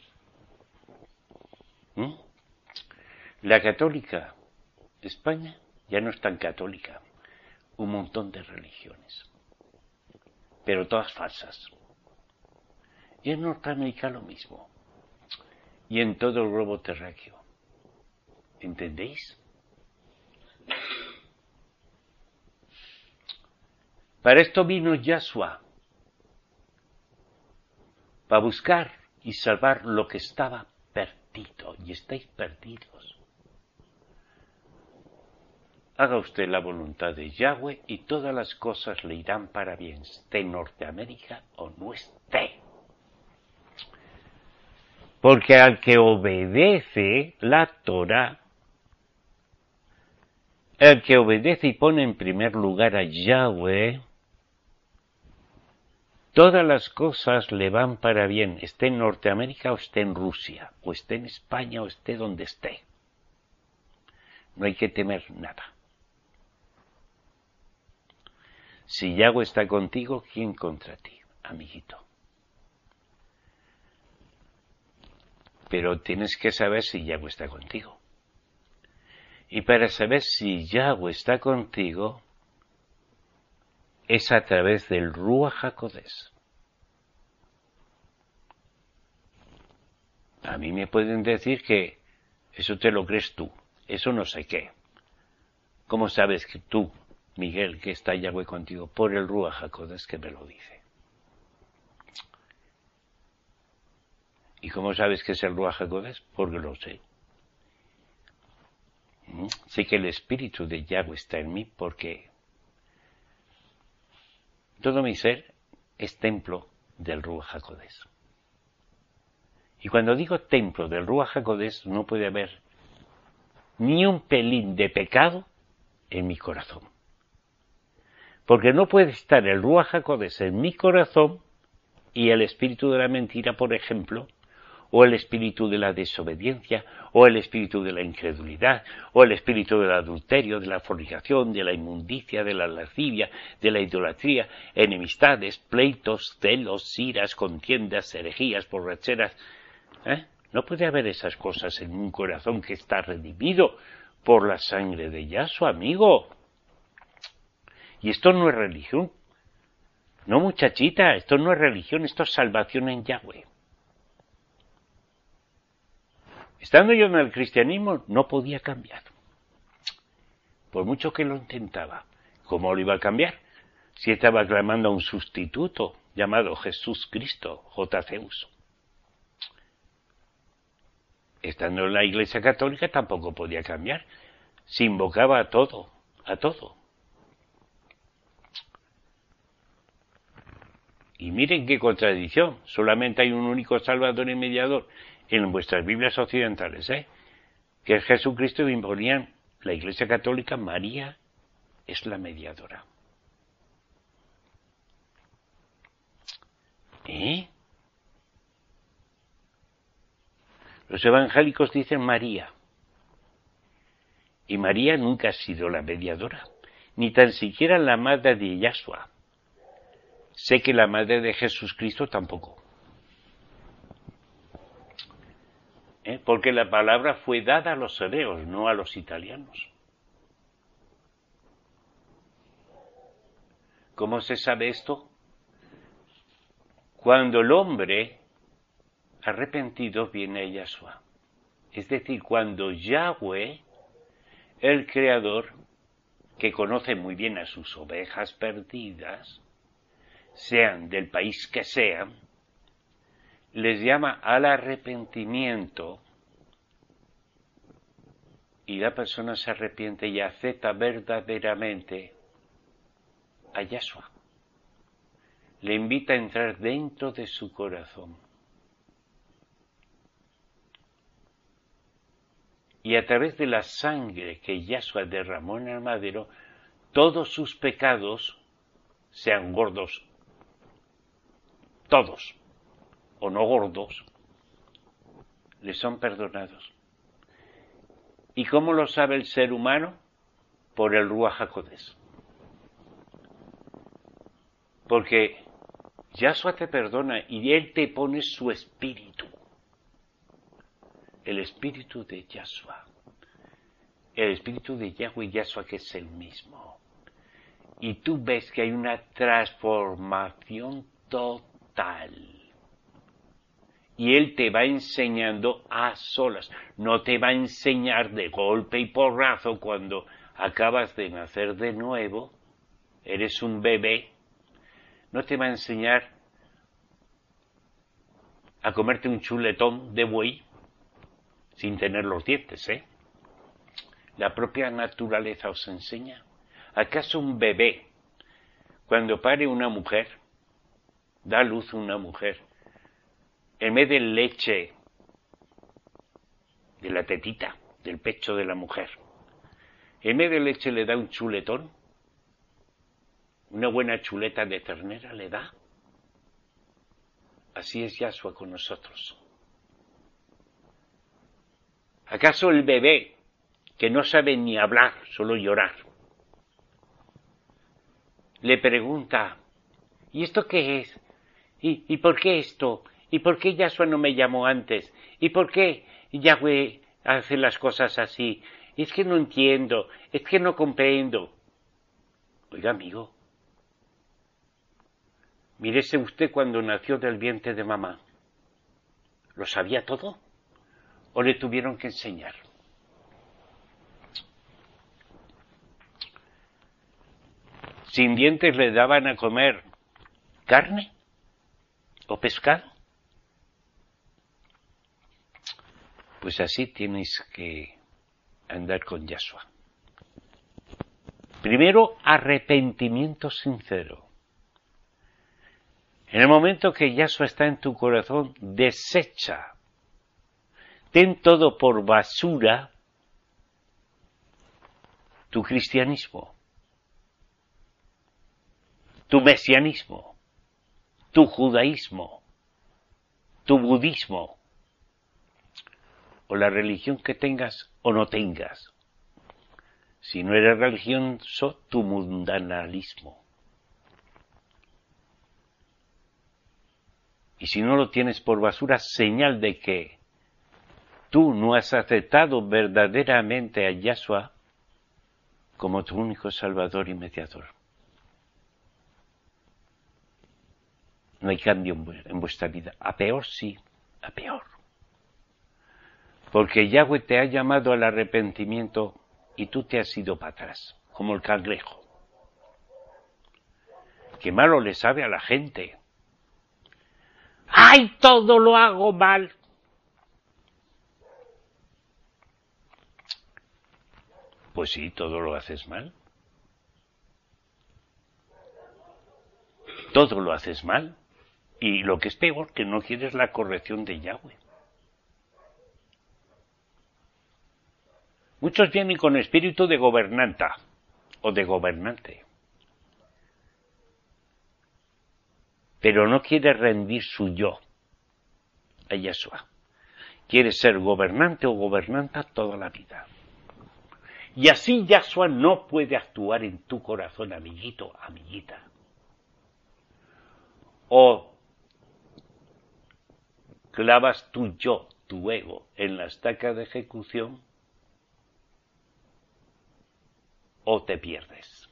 La católica, España, ya no es tan católica. Un montón de religiones. Pero todas falsas. Y en Norteamérica lo mismo. Y en todo el globo terráqueo. ¿Entendéis? Para esto vino Yahshua. Para buscar y salvar lo que estaba perdido. Y estáis perdidos. Haga usted la voluntad de Yahweh y todas las cosas le irán para bien, esté en Norteamérica o no esté. Porque al que obedece la Torah, el que obedece y pone en primer lugar a Yahweh, todas las cosas le van para bien, esté en Norteamérica o esté en Rusia, o esté en España o esté donde esté. No hay que temer nada. Si Yahweh está contigo, ¿quién contra ti, amiguito? Pero tienes que saber si Yahweh está contigo. Y para saber si Yahweh está contigo, es a través del Ruach HaKodesh. A mí me pueden decir que eso te lo crees tú, eso no sé qué. ¿Cómo sabes que tú, Miguel, que está Yahweh contigo? Por el Ruach HaKodesh que me lo dice. ¿Y cómo sabes que es el Ruach HaKodesh? Porque lo sé. Sé que el espíritu de Yahweh está en mí porque todo mi ser es templo del Ruach HaKodesh. Y cuando digo templo del Ruach HaKodesh, no puede haber ni un pelín de pecado en mi corazón. Porque no puede estar el Ruach HaKodesh en mi corazón y el espíritu de la mentira, por ejemplo, o el espíritu de la desobediencia, o el espíritu de la incredulidad, o el espíritu del adulterio, de la fornicación, de la inmundicia, de la lascivia, de la idolatría, enemistades, pleitos, celos, iras, contiendas, herejías, borracheras. No puede haber esas cosas en un corazón que está redimido por la sangre de Yahshua, amigo. Y esto no es religión. No, muchachita, esto no es religión, esto es salvación en Yahweh. Estando yo en el cristianismo, no podía cambiar. Por mucho que lo intentaba. ¿Cómo lo iba a cambiar? Si estaba clamando a un sustituto llamado Jesús Cristo, JCUS. Estando en la Iglesia Católica tampoco podía cambiar. Se invocaba a todo, a todo. Y miren qué contradicción. Solamente hay un único Salvador y Mediador en vuestras Biblias occidentales, que es Jesucristo, y imponían la Iglesia Católica, María es la mediadora. Los evangélicos dicen María. Y María nunca ha sido la mediadora, ni tan siquiera la madre de Yahshua. Sé que la madre de Jesucristo tampoco. Porque la palabra fue dada a los hebreos, no a los italianos. ¿Cómo se sabe esto? Cuando el hombre arrepentido viene a Yahshua. Es decir, cuando Yahweh, el Creador, que conoce muy bien a sus ovejas perdidas, sean del país que sean, les llama al arrepentimiento y la persona se arrepiente y acepta verdaderamente a Yahshua. Le invita a entrar dentro de su corazón. Y a través de la sangre que Yahshua derramó en el madero, todos sus pecados, sean gordos, todos, o no gordos, les son perdonados. ¿Y cómo lo sabe el ser humano? Por el Ruach HaKodesh. Porque Yahshua te perdona y Él te pone su espíritu. El espíritu de Yahshua. El espíritu de Yahweh y Yahshua, que es el mismo. Y tú ves que hay una transformación total. Y Él te va enseñando a solas. No te va a enseñar de golpe y porrazo cuando acabas de nacer de nuevo. Eres un bebé. No te va a enseñar a comerte un chuletón de buey sin tener los dientes, La propia naturaleza os enseña. ¿Acaso un bebé, cuando pare una mujer, da a luz una mujer, en vez de leche de la tetita, del pecho de la mujer, en vez de leche le da un chuletón? Una buena chuleta de ternera le da. Así es Yahshua con nosotros. ¿Acaso el bebé, que no sabe ni hablar, solo llorar, le pregunta, ¿y esto qué es? ¿Y por qué esto? ¿Y por qué Yahshua no me llamó antes? ¿Y por qué Yahweh hace las cosas así? Es que no entiendo, es que no comprendo. Oiga, amigo, mírese usted cuando nació del vientre de mamá. ¿Lo sabía todo? ¿O le tuvieron que enseñar? ¿Sin dientes le daban a comer carne o pescado? Pues así tienes que andar con Yahshua. Primero, arrepentimiento sincero. En el momento que Yahshua está en tu corazón, desecha. Ten todo por basura tu cristianismo, tu mesianismo, tu judaísmo, tu budismo, o la religión que tengas o no tengas. Si no eres religioso, tu mundanalismo. Y si no lo tienes por basura, señal de que tú no has aceptado verdaderamente a Yahshua como tu único Salvador y Mediador. No hay cambio en vuestra vida. A peor sí, a peor. Porque Yahweh te ha llamado al arrepentimiento y tú te has ido para atrás, como el cangrejo. Qué malo le sabe a la gente. ¡Ay, todo lo hago mal! Pues sí, todo lo haces mal. Todo lo haces mal. Y lo que es peor, que no quieres la corrección de Yahweh. Muchos vienen con espíritu de gobernanta o de gobernante. Pero no quiere rendir su yo a Yahshua. Quiere ser gobernante o gobernanta toda la vida. Y así Yahshua no puede actuar en tu corazón, amiguito, amiguita. O clavas tu yo, tu ego, en la estaca de ejecución, o te pierdes.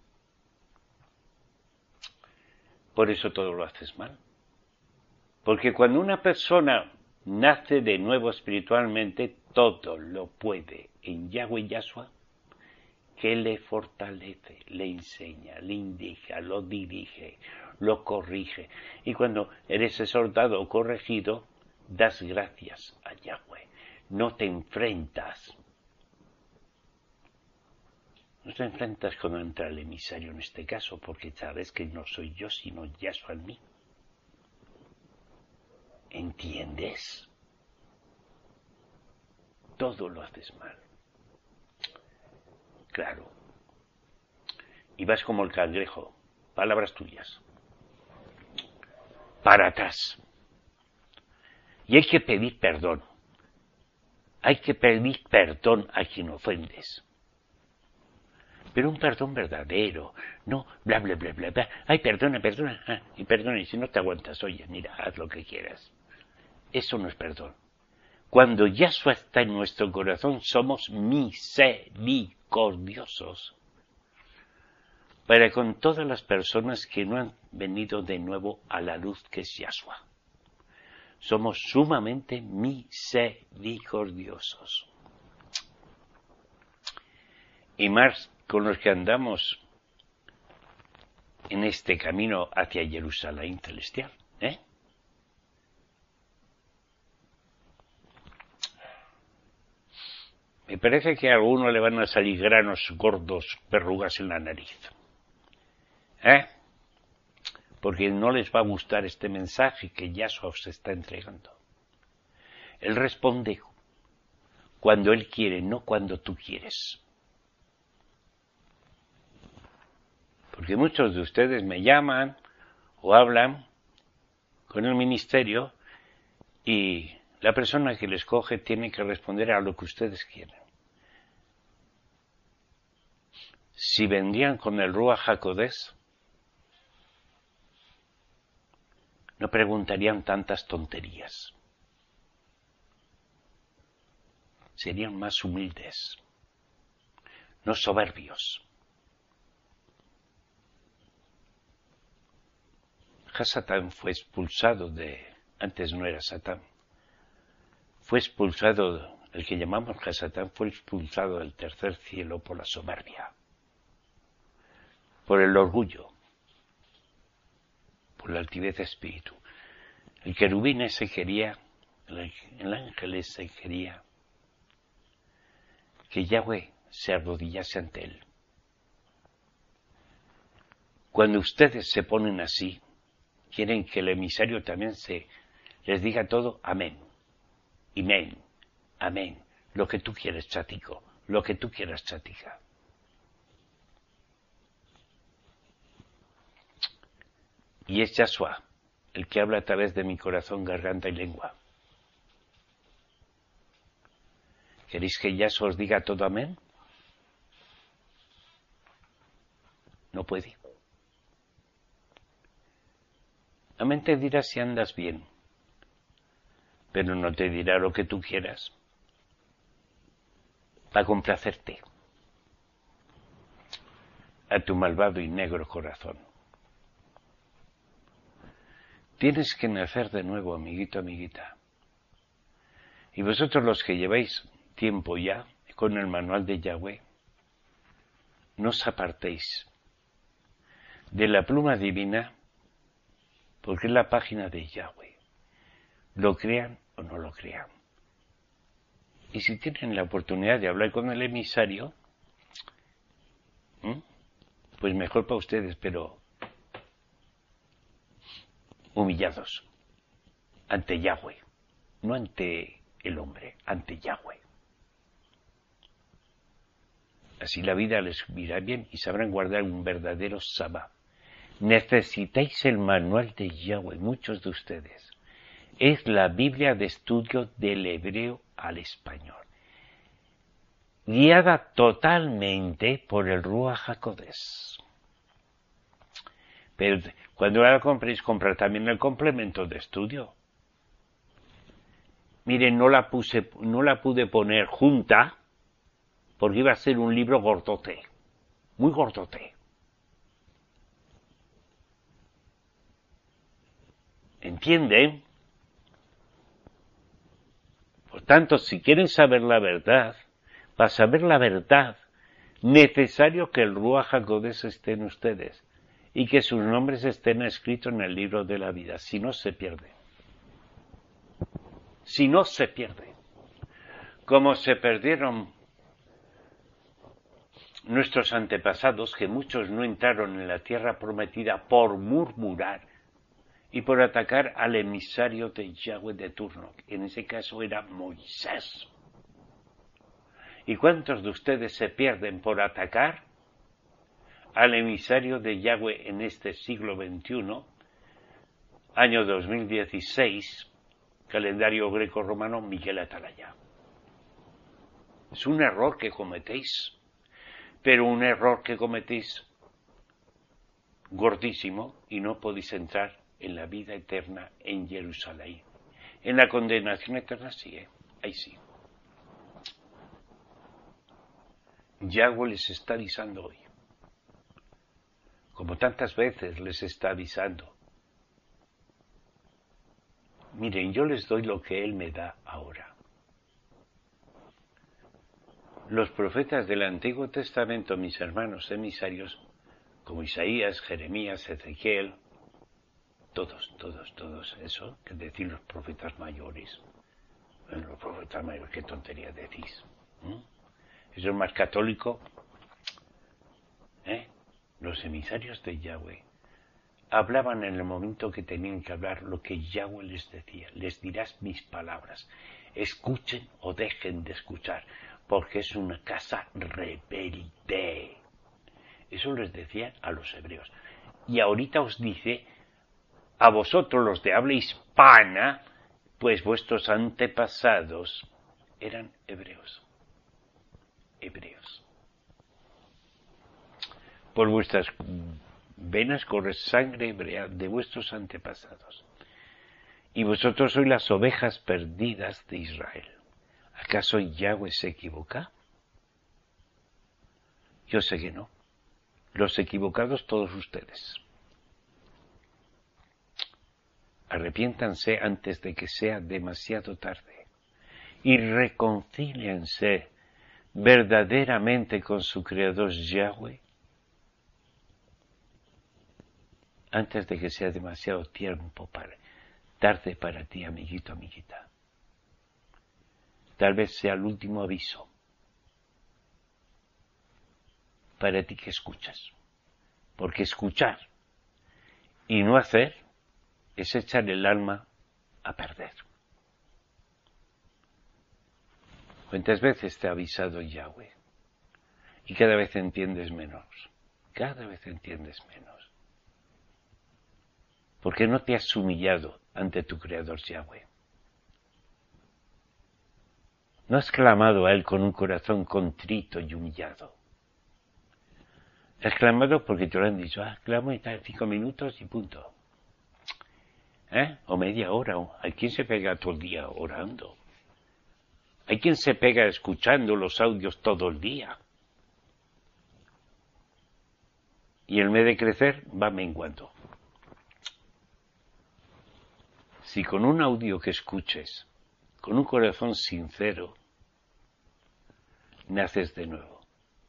Por eso todo lo haces mal. Porque cuando una persona nace de nuevo espiritualmente, todo lo puede en Yahweh Yahshua, que le fortalece, le enseña, le indica, lo dirige, lo corrige. Y cuando eres exhortado o corregido, das gracias a Yahweh. No te enfrentas. No te enfrentas cuando entra el emisario en este caso, porque sabes que no soy yo, sino Yahshua en mí. ¿Entiendes? Todo lo haces mal. Claro. Y vas como el cangrejo. Palabras tuyas. Para atrás. Y hay que pedir perdón. Hay que pedir perdón a quien ofendes. Pero un perdón verdadero. No, bla, bla, bla, bla, bla. Ay, perdona, perdona. Y perdona, y si no te aguantas, oye, mira, haz lo que quieras. Eso no es perdón. Cuando Yahshua está en nuestro corazón, somos misericordiosos para con todas las personas que no han venido de nuevo a la luz que es Yahshua. Somos sumamente misericordiosos. Y más con los que andamos en este camino hacia Jerusalén celestial, ¿eh? Me parece que a alguno le van a salir granos gordos, verrugas en la nariz. Porque no les va a gustar este mensaje que Yahshua os está entregando. Él responde cuando Él quiere, no cuando tú quieres. Porque muchos de ustedes me llaman o hablan con el ministerio y la persona que les coge tiene que responder a lo que ustedes quieren. Si vendrían con el Ruach HaKodesh, no preguntarían tantas tonterías. Serían más humildes. no soberbios. Hasatán fue expulsado antes no era Satán, fue expulsado, el que llamamos Hasatán fue expulsado del tercer cielo por la soberbia, por el orgullo, por la altivez de espíritu. El querubín ese quería, el ángel ese quería que Yahweh se arrodillase ante él. Cuando ustedes se ponen así, quieren que el emisario también les diga todo amén, amén, amén, lo que tú quieres, chatico, lo que tú quieras, chatica. Y es Yahshua el que habla a través de mi corazón, garganta y lengua. ¿Queréis que Yahshua os diga todo amén? No puede. Amén te dirá si andas bien, pero no te dirá lo que tú quieras, para complacerte a tu malvado y negro corazón. Tienes que nacer de nuevo, amiguito, amiguita. Y vosotros los que lleváis tiempo ya con el manual de Yahweh, no os apartéis de la pluma divina, porque es la página de Yahweh. Lo crean o no lo crean. Y si tienen la oportunidad de hablar con el emisario, pues mejor para ustedes, pero humillados ante Yahweh, no ante el hombre, ante Yahweh. Así la vida les irá bien y sabrán guardar un verdadero sabá. Necesitáis el manual de Yahweh, muchos de ustedes. Es la Biblia de estudio del hebreo al español, guiada totalmente por el Ruach HaKodesh. Pero cuando la compréis, comprar también el complemento de estudio. Miren, no la pude poner junta porque iba a ser un libro gordote, muy gordote. ¿Entienden? Por tanto, si quieren saber la verdad, para saber la verdad, necesario que el Ruach HaKodesh esté en ustedes y que sus nombres estén escritos en el libro de la vida, si no se pierde. Si no se pierde. Como se perdieron nuestros antepasados, que muchos no entraron en la tierra prometida por murmurar y por atacar al emisario de Yahweh de turno, que en ese caso era Moisés. ¿Y cuántos de ustedes se pierden por atacar al emisario de Yahweh en este siglo XXI, año 2016, calendario greco-romano, Miguel Atalaya? Es un error que cometéis, pero un error que cometéis gordísimo y no podéis entrar en la vida eterna en Jerusalén. En la condenación eterna sí, ahí sí. Yahweh les está avisando hoy, como tantas veces les está avisando. Miren, yo les doy lo que Él me da ahora. Los profetas del Antiguo Testamento, mis hermanos emisarios, como Isaías, Jeremías, Ezequiel, todos, eso, que decir los profetas mayores. Bueno, los profetas mayores, qué tontería decís. Eso es más católico. Los emisarios de Yahweh hablaban en el momento que tenían que hablar lo que Yahweh les decía. Les dirás mis palabras. Escuchen o dejen de escuchar, porque es una casa rebelde. Eso les decía a los hebreos. Y ahorita os dice a vosotros los de habla hispana, pues vuestros antepasados eran hebreos. Hebreos. Por vuestras venas corre sangre hebrea de vuestros antepasados. Y vosotros sois las ovejas perdidas de Israel. ¿Acaso Yahweh se equivoca? Yo sé que no. Los equivocados todos ustedes. Arrepiéntanse antes de que sea demasiado tarde y reconcíliense verdaderamente con su Creador Yahweh antes de que sea demasiado tarde para ti, amiguito, amiguita. Tal vez sea el último aviso para ti que escuchas, porque escuchar y no hacer es echar el alma a perder. ¿Cuántas veces te ha avisado Yahweh? Y cada vez entiendes menos. Cada vez entiendes menos. ¿Por qué no te has humillado ante tu Creador Yahweh? No has clamado a Él con un corazón contrito y humillado. Has clamado porque te lo han dicho. Clamo y tal, 5 minutos y punto. O media hora. Hay quien se pega todo el día orando. Hay quien se pega escuchando los audios todo el día. Y en vez de crecer, va menguando. Si con un audio que escuches, con un corazón sincero, naces de nuevo.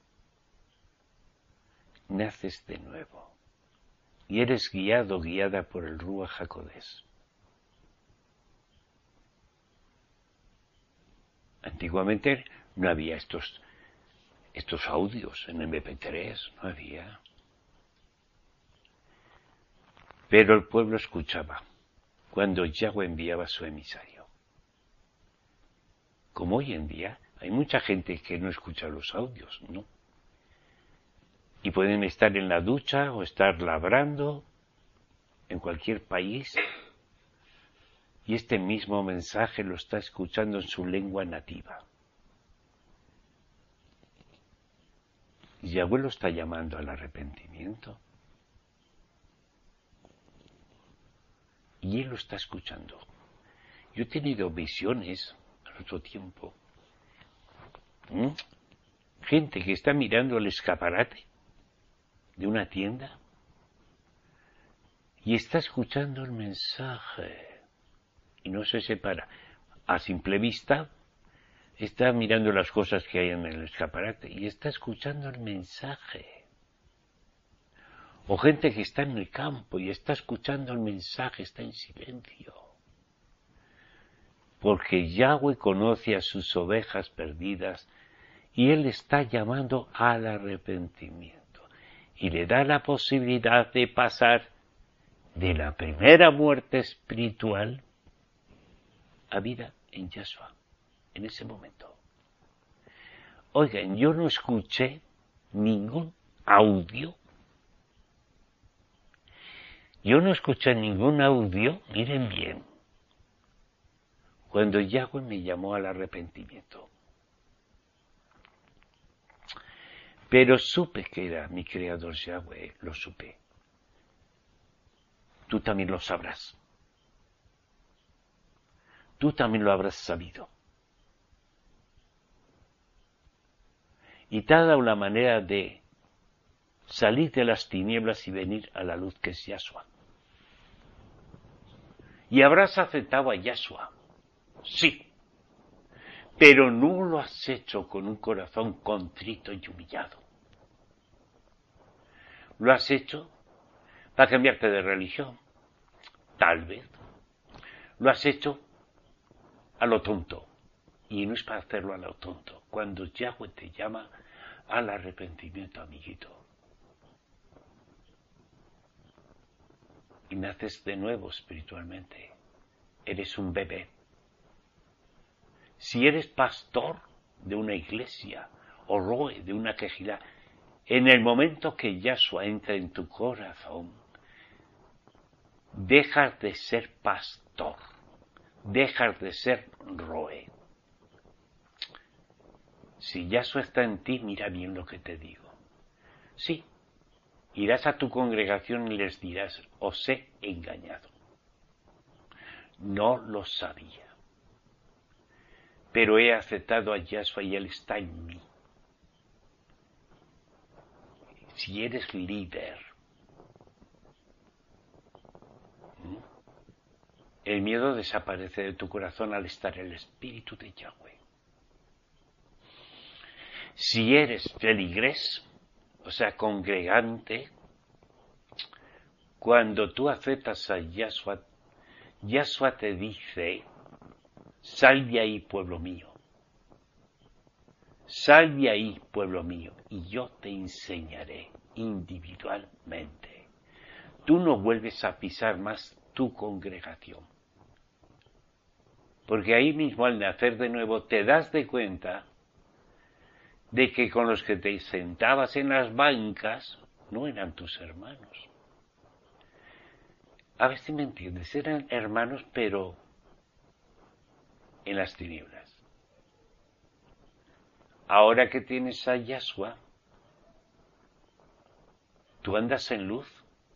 Naces de nuevo. Y eres guiada por el Ruach HaKodesh. Antiguamente no había estos audios en MP3, no había. Pero el pueblo escuchaba cuando Yahweh enviaba a su emisario. Como hoy en día hay mucha gente que no escucha los audios, ¿no? Y pueden estar en la ducha o estar labrando en cualquier país y este mismo mensaje lo está escuchando en su lengua nativa. Yahweh lo está llamando al arrepentimiento. Y él lo está escuchando. Yo he tenido visiones al otro tiempo. Gente que está mirando el escaparate de una tienda y está escuchando el mensaje. Y no se separa. A simple vista, está mirando las cosas que hay en el escaparate y está escuchando el mensaje. O gente que está en el campo y está escuchando el mensaje, está en silencio. Porque Yahweh conoce a sus ovejas perdidas y Él está llamando al arrepentimiento. Y le da la posibilidad de pasar de la primera muerte espiritual a vida en Yahshua, en ese momento. Oigan, yo no escuché ningún audio. Miren bien, cuando Yahweh me llamó al arrepentimiento. Pero supe que era mi Creador Yahweh, lo supe. Tú también lo sabrás. Tú también lo habrás sabido. Y te ha dado la manera de salir de las tinieblas y venir a la luz que es Yahshua. Y habrás aceptado a Yahshua. Sí. Pero no lo has hecho con un corazón contrito y humillado. Lo has hecho para cambiarte de religión. Tal vez. Lo has hecho a lo tonto. Y no es para hacerlo a lo tonto. Cuando Yahweh te llama al arrepentimiento, amiguito. Y naces de nuevo espiritualmente. Eres un bebé. Si eres pastor de una iglesia o roe de una quejilá, en el momento que Yahshua entra en tu corazón, dejas de ser pastor, dejas de ser roe. Si Yahshua está en ti, mira bien lo que te digo. Sí, irás a tu congregación y les dirás, os he engañado. No lo sabía. Pero he aceptado a Yahshua y Él está en mí. si eres líder. El miedo desaparece de tu corazón al estar el Espíritu de Yahweh. Si eres feligrés, o sea, congregante, cuando tú aceptas a Yahshua, Yahshua te dice, sal de ahí, pueblo mío. Sal de ahí, pueblo mío, y yo te enseñaré individualmente. Tú no vuelves a pisar más tu congregación. Porque ahí mismo, al nacer de nuevo, te das de cuenta de que con los que te sentabas en las bancas no eran tus hermanos. A ver si me entiendes, eran hermanos, pero en las tinieblas. Ahora que tienes a Yahshua, tú andas en luz,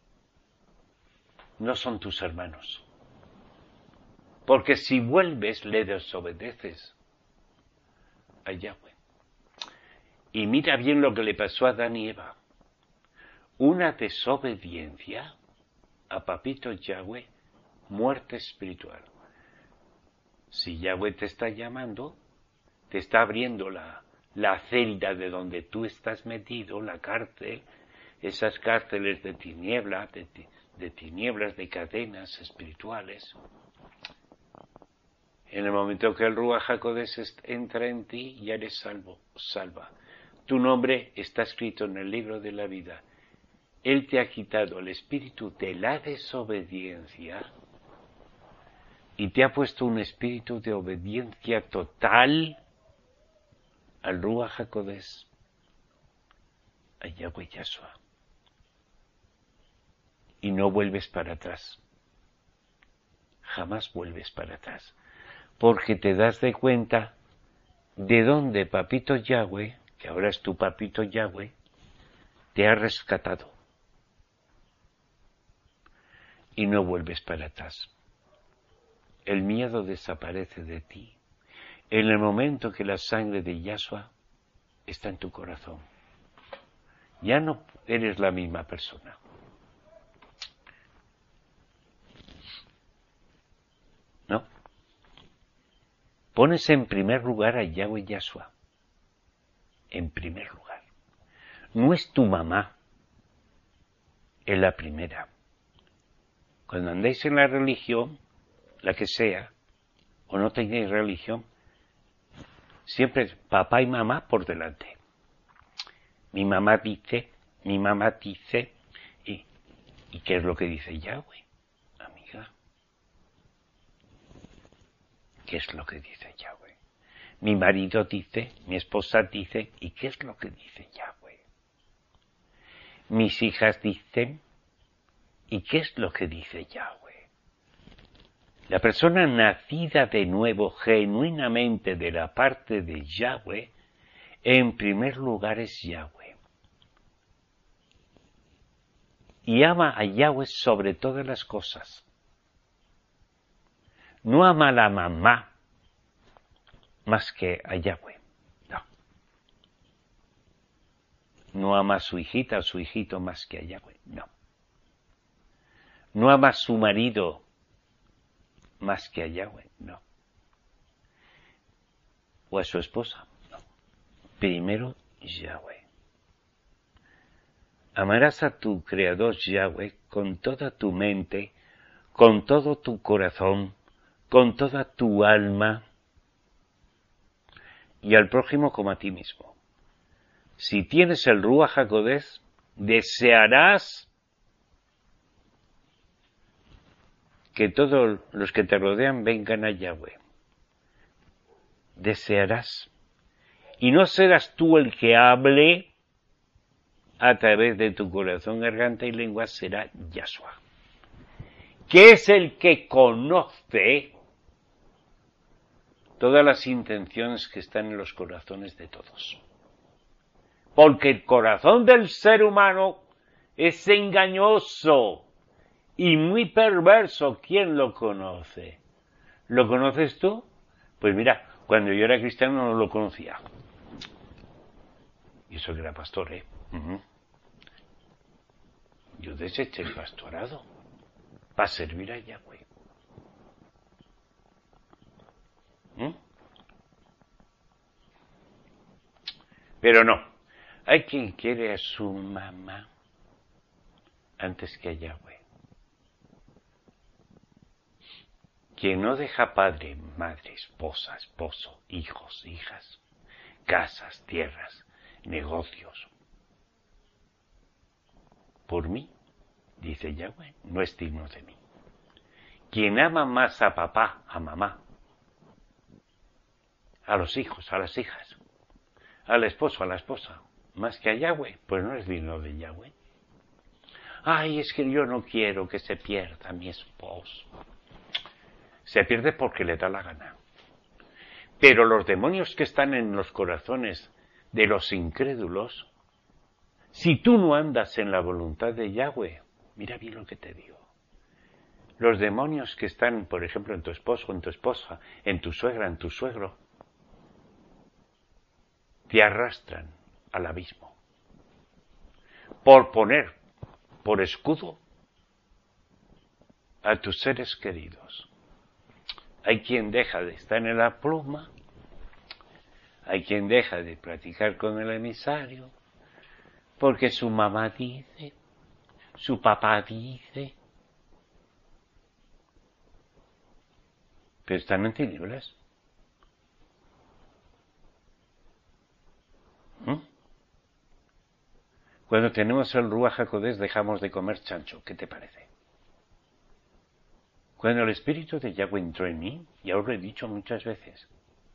no son tus hermanos. Porque si vuelves, le desobedeces a Yahweh. Y mira bien lo que le pasó a Adán y Eva. Una desobediencia a Papito Yahweh, muerte espiritual. Si Yahweh te está llamando, te está abriendo la celda de donde tú estás metido, la cárcel, esas cárceles de tinieblas, de cadenas espirituales. En el momento que el Ruach HaKodesh entra en ti, ya eres salva. Tu nombre está escrito en el libro de la vida. Él te ha quitado el espíritu de la desobediencia y te ha puesto un espíritu de obediencia total al Ruach HaKodesh, a Yahweh Yahshua. Y no vuelves para atrás. Jamás vuelves para atrás. Porque te das de cuenta de dónde Papito Yahweh, que ahora es tu Papito Yahweh, te ha rescatado. Y no vuelves para atrás. El miedo desaparece de ti en el momento que la sangre de Yahshua está en tu corazón. Ya no eres la misma persona. ¿No? Pones en primer lugar a Yahweh Yahshua. En primer lugar. No es tu mamá, es la primera. Cuando andéis en la religión, la que sea, o no tengáis religión, siempre papá y mamá por delante. Mi mamá dice, ¿y qué es lo que dice Yahweh, amiga? ¿Qué es lo que dice Yahweh? Mi marido dice, mi esposa dice, ¿y qué es lo que dice Yahweh? Mis hijas dicen, ¿y qué es lo que dice Yahweh? La persona nacida de nuevo genuinamente de la parte de Yahweh, en primer lugar es Yahweh. Y ama a Yahweh sobre todas las cosas. No ama a la mamá más que a Yahweh. No. No ama a su hijita o su hijito más que a Yahweh. No. No ama a su marido más que a Yahweh. No. O a su esposa. No. Primero Yahweh. Amarás a tu Creador Yahweh con toda tu mente, con todo tu corazón, con toda tu alma y al prójimo como a ti mismo. Si tienes el Ruach HaKodesh, desearás que todos los que te rodean vengan a Yahweh. Desearás. Y no serás tú el que hable a través de tu corazón, garganta y lengua, será Yahshua, que es el que conoce todas las intenciones que están en los corazones de todos. Porque el corazón del ser humano es engañoso y muy perverso. ¿Quién lo conoce? ¿Lo conoces tú? Pues mira, cuando yo era cristiano no lo conocía. Y eso que era pastor, Yo deseché el pastorado para servir a Yahweh. Pero no, hay quien quiere a su mamá antes que a Yahweh. Quien no deja padre, madre, esposa, esposo, hijos, hijas, casas, tierras, negocios. Por mí, dice Yahweh, no es digno de mí. Quien ama más a papá, a mamá, a los hijos, a las hijas, al esposo, a la esposa, más que a Yahweh, pues no es digno de Yahweh. Ay, es que yo no quiero que se pierda mi esposo. Se pierde porque le da la gana. Pero los demonios que están en los corazones de los incrédulos, si tú no andas en la voluntad de Yahweh, mira bien lo que te digo. Los demonios que están, por ejemplo, en tu esposo, en tu esposa, en tu suegra, en tu suegro, te arrastran al abismo. Por poner por escudo a tus seres queridos. Hay quien deja de estar en la pluma, hay quien deja de platicar con el emisario, porque su mamá dice, su papá dice, pero están en tinieblas. Cuando tenemos el Ruach HaKodesh dejamos de comer chancho, ¿qué te parece? Cuando el Espíritu de Yahweh entró en mí, ya os lo he dicho muchas veces,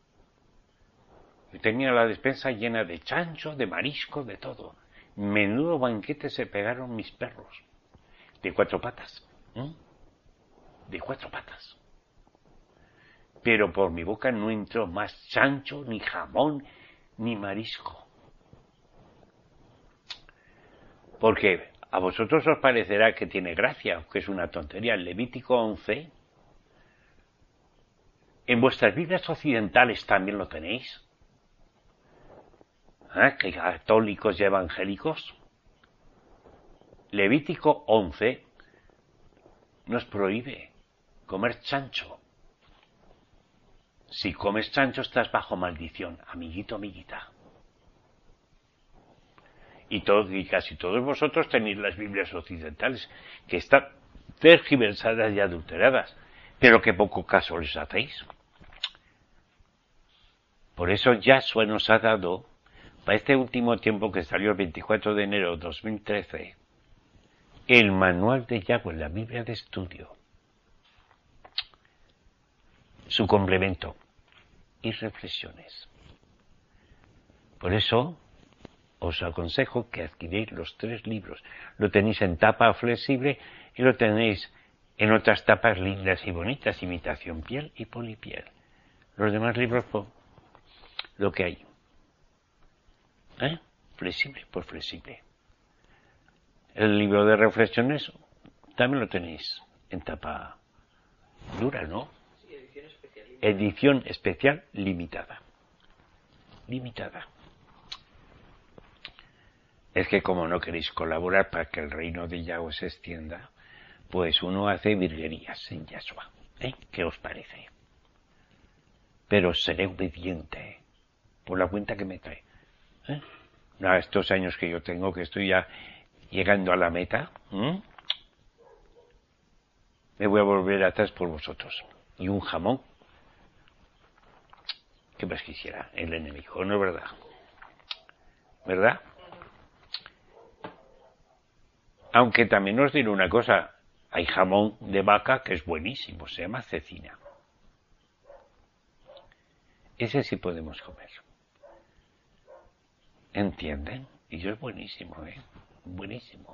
yo tenía la despensa llena de chancho, de marisco, de todo. Menudo banquete se pegaron mis perros, de 4 patas, de 4 patas. Pero por mi boca no entró más chancho, ni jamón, ni marisco. Porque a vosotros os parecerá que tiene gracia, que es una tontería. El Levítico 11, en vuestras Biblias occidentales también lo tenéis. Que católicos y evangélicos. Levítico 11 nos prohíbe comer chancho. Si comes chancho estás bajo maldición, amiguito, amiguita. Y casi todos vosotros tenéis las Biblias occidentales, que están tergiversadas y adulteradas, pero que poco caso les hacéis. Por eso Yahshua nos ha dado, para este último tiempo que salió el 24 de enero de 2013, el manual de Yahweh, la Biblia de estudio, su complemento y reflexiones. Por eso os aconsejo que adquiréis los 3 libros. Lo tenéis en tapa flexible y lo tenéis en otras tapas lindas y bonitas, imitación piel y polipiel. Los demás libros, lo que hay. Flexible por flexible. El libro de reflexiones también lo tenéis en tapa dura, ¿no? Sí, edición especial limitada. Limitada. Es que como no queréis colaborar para que el reino de Yahweh se extienda, pues uno hace virguerías en Yahshua. ¿Qué os parece? Pero seré obediente por la cuenta que me trae. Estos años que yo tengo, que estoy ya llegando a la meta, me voy a volver atrás por vosotros. Y un jamón, ¿qué más quisiera el enemigo? ¿No es verdad? ¿Verdad? Aunque también os diré una cosa, hay jamón de vaca que es buenísimo, se llama cecina. Ese sí podemos comer. ¿Entienden? Y es buenísimo, buenísimo.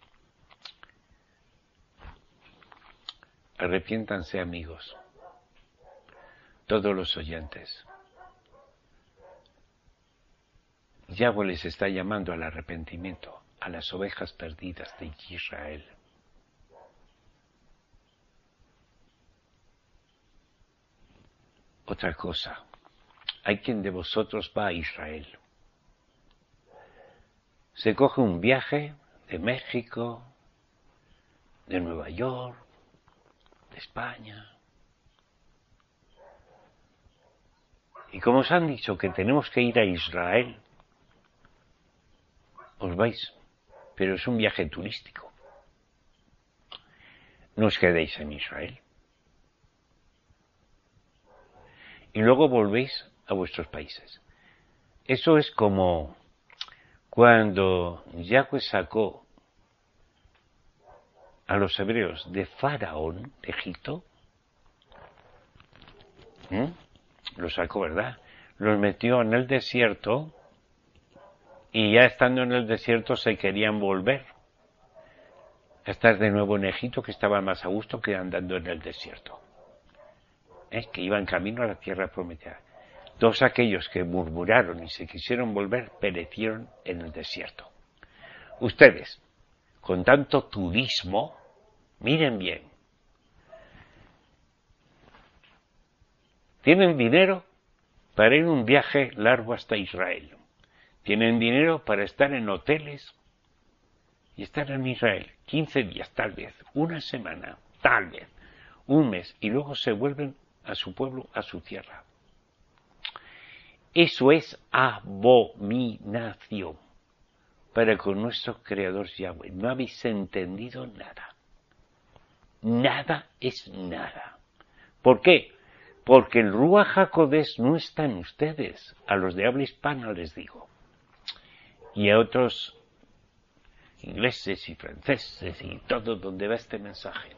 Arrepiéntanse, amigos, todos los oyentes. Yahweh les está llamando al arrepentimiento, a las ovejas perdidas de Israel. Otra cosa, hay quien de vosotros va a Israel. Se coge un viaje de México, de Nueva York, de España. Y como os han dicho que tenemos que ir a Israel, os vais, pero es un viaje turístico. No os quedéis en Israel. Y luego volvéis a vuestros países. Eso es como cuando Yahweh sacó a los hebreos de Faraón, de Egipto. Los sacó, ¿verdad? Los metió en el desierto y ya estando en el desierto se querían volver a estar de nuevo en Egipto, que estaba más a gusto que andando en el desierto. Que iban camino a la tierra prometida. Todos aquellos que murmuraron y se quisieron volver perecieron en el desierto. Ustedes, con tanto turismo, miren bien, tienen dinero para ir un viaje largo hasta Israel. Tienen dinero para estar en hoteles y estar en Israel 15 días, tal vez, una semana, tal vez, un mes, y luego se vuelven a su pueblo, a su tierra. Eso es abominación para con nuestro Creador Yahweh. No habéis entendido nada. Nada es nada. ¿Por qué? Porque el Ruach HaKodesh no está en ustedes. A los de habla hispana les digo. Y a otros ingleses y franceses y todo donde va este mensaje.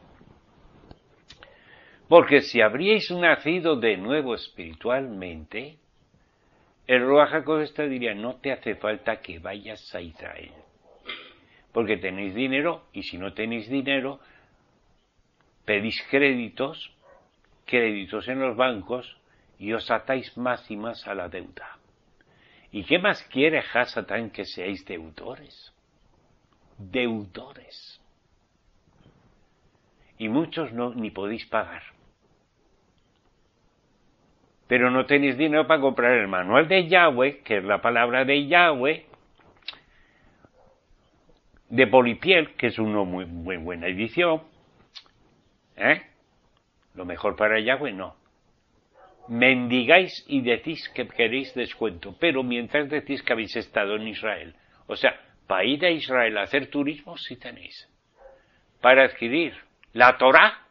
Porque si habríais nacido de nuevo espiritualmente, el Ruach HaKodesh te diría, no te hace falta que vayas a Israel. Porque tenéis dinero, y si no tenéis dinero, pedís créditos en los bancos, y os atáis más y más a la deuda. ¿Y qué más quiere Hasatán que seáis deudores? Deudores. Y muchos ni podéis pagar. Pero no tenéis dinero para comprar el manual de Yahweh, que es la palabra de Yahweh, de Polipiel, que es una muy buena edición. Lo mejor para Yahweh no. Mendigáis y decís que queréis descuento, pero mientras decís que habéis estado en Israel. O sea, para ir a Israel a hacer turismo sí tenéis. Para adquirir la Torá,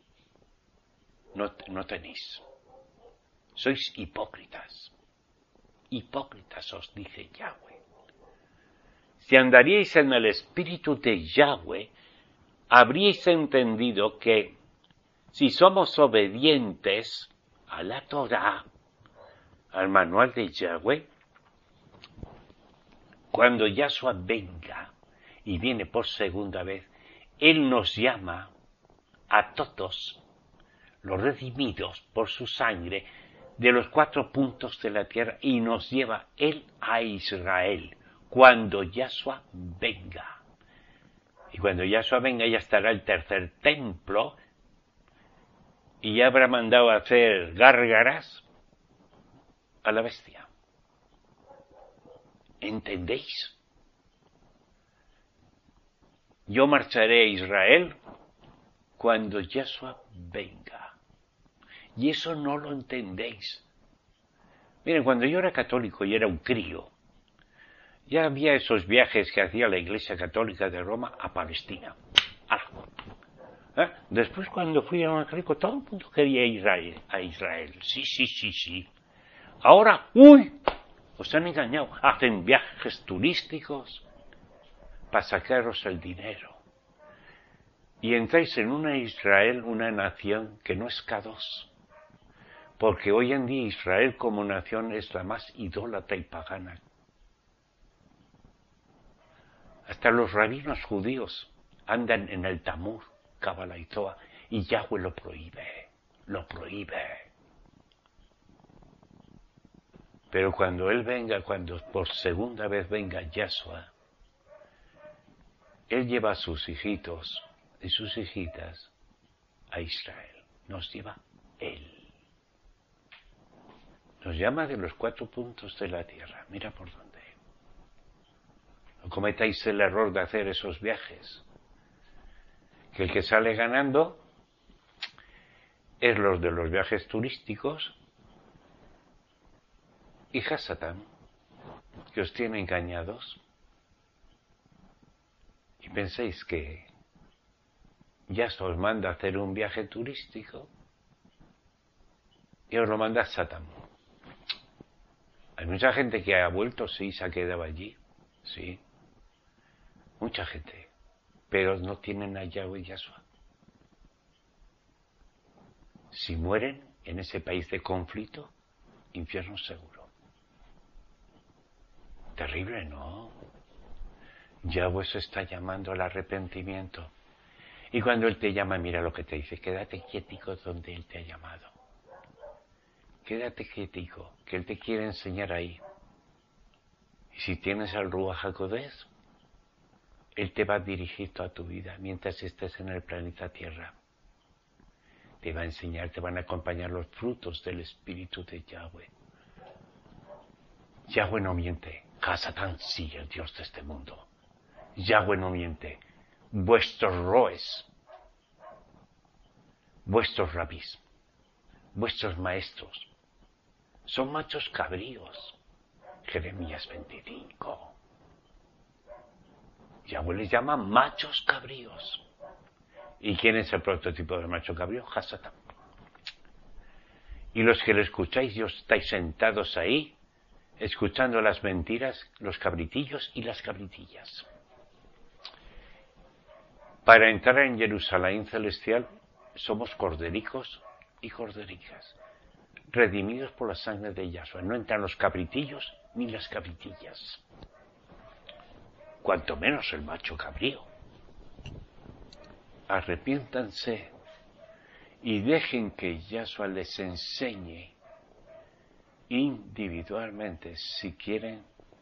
no tenéis. Sois hipócritas. Hipócritas os dice Yahweh. Si andaríais en el espíritu de Yahweh, habríais entendido que si somos obedientes a la Torá, al manual de Yahweh, cuando Yahshua venga y viene por segunda vez, Él nos llama a todos los redimidos por su sangre de los 4 puntos de la tierra y nos lleva Él a Israel cuando Yahshua venga. Y cuando Yahshua venga ya estará el tercer templo y ya habrá mandado a hacer gárgaras a la bestia. ¿Entendéis? Yo marcharé a Israel cuando Yahshua venga. Y eso no lo entendéis. Miren, cuando yo era católico y era un crío, ya había esos viajes que hacía la Iglesia Católica de Roma a Palestina. Después, cuando fui evangélico, todo el mundo quería ir a Israel. Sí. Ahora, os han engañado. Hacen viajes turísticos para sacaros el dinero. Y entráis en una Israel, una nación que no es K2. Porque hoy en día Israel como nación es la más idólatra y pagana. Hasta los rabinos judíos andan en el Talmud, Cábala y Zohar, y Yahweh lo prohíbe. Pero cuando Él venga, cuando por segunda vez venga Yahshua, Él lleva a sus hijitos y sus hijitas a Israel. Nos lleva Él. Nos llama de los 4 puntos de la tierra. Mira por dónde. No cometáis el error de hacer esos viajes. que el que sale ganando es los de los viajes turísticos y Hasatán, que os tiene engañados. Y pensáis que ya se os manda a hacer un viaje turístico y os lo manda Satán. Hay mucha gente que ha vuelto, sí, se ha quedado allí, sí, mucha gente, pero no tienen a Yahweh y Yahshua. Si mueren en ese país de conflicto, infierno seguro. Terrible, ¿no? Yahweh se está llamando al arrepentimiento. Y cuando Él te llama, mira lo que te dice, quédate quietico donde Él te ha llamado. Quédate quietico, que Él te quiere enseñar ahí. Y si tienes al Ruach HaKodesh, Él te va a dirigir toda tu vida mientras estés en el planeta Tierra. Te va a enseñar, te van a acompañar los frutos del Espíritu de Yahweh. Yahweh no miente, Hasatán sí, el Dios de este mundo. Yahweh no miente. Vuestros roes, vuestros rabís, vuestros maestros, son machos cabríos. Jeremías 25. Yahweh les llama machos cabríos. ¿Y quién es el prototipo del macho cabrío? Hasatán. Y los que le escucháis y os estáis sentados ahí, escuchando las mentiras, los cabritillos y las cabritillas. Para entrar en Jerusalén celestial, somos cordericos y cordericas, redimidos por la sangre de Yahshua. No entran los cabritillos ni las cabritillas, cuanto menos el macho cabrío. Arrepiéntanse y dejen que Yahshua les enseñe individualmente si quieren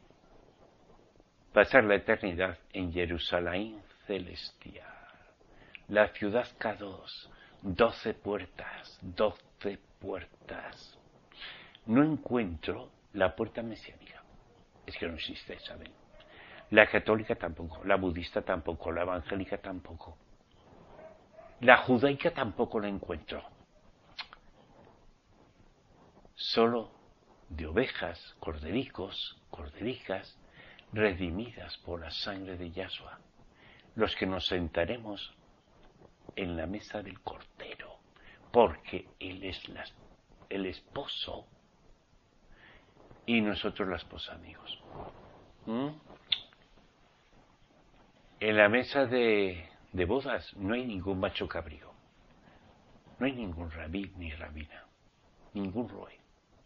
pasar la eternidad en Jerusalén celestial. La ciudad K2, 12 puertas, 12 puertas. No encuentro la puerta mesiánica. Es que no existe, ¿saben? La católica tampoco, la budista tampoco, la evangélica tampoco. La judaica tampoco la encuentro. Solo de ovejas, cordericos, cordericas, redimidas por la sangre de Yahshua, los que nos sentaremos en la mesa del Cordero, porque Él es el esposo y nosotros la esposa, amigos. En la mesa de bodas no hay ningún macho cabrío, no hay ningún rabí ni rabina, ningún roe.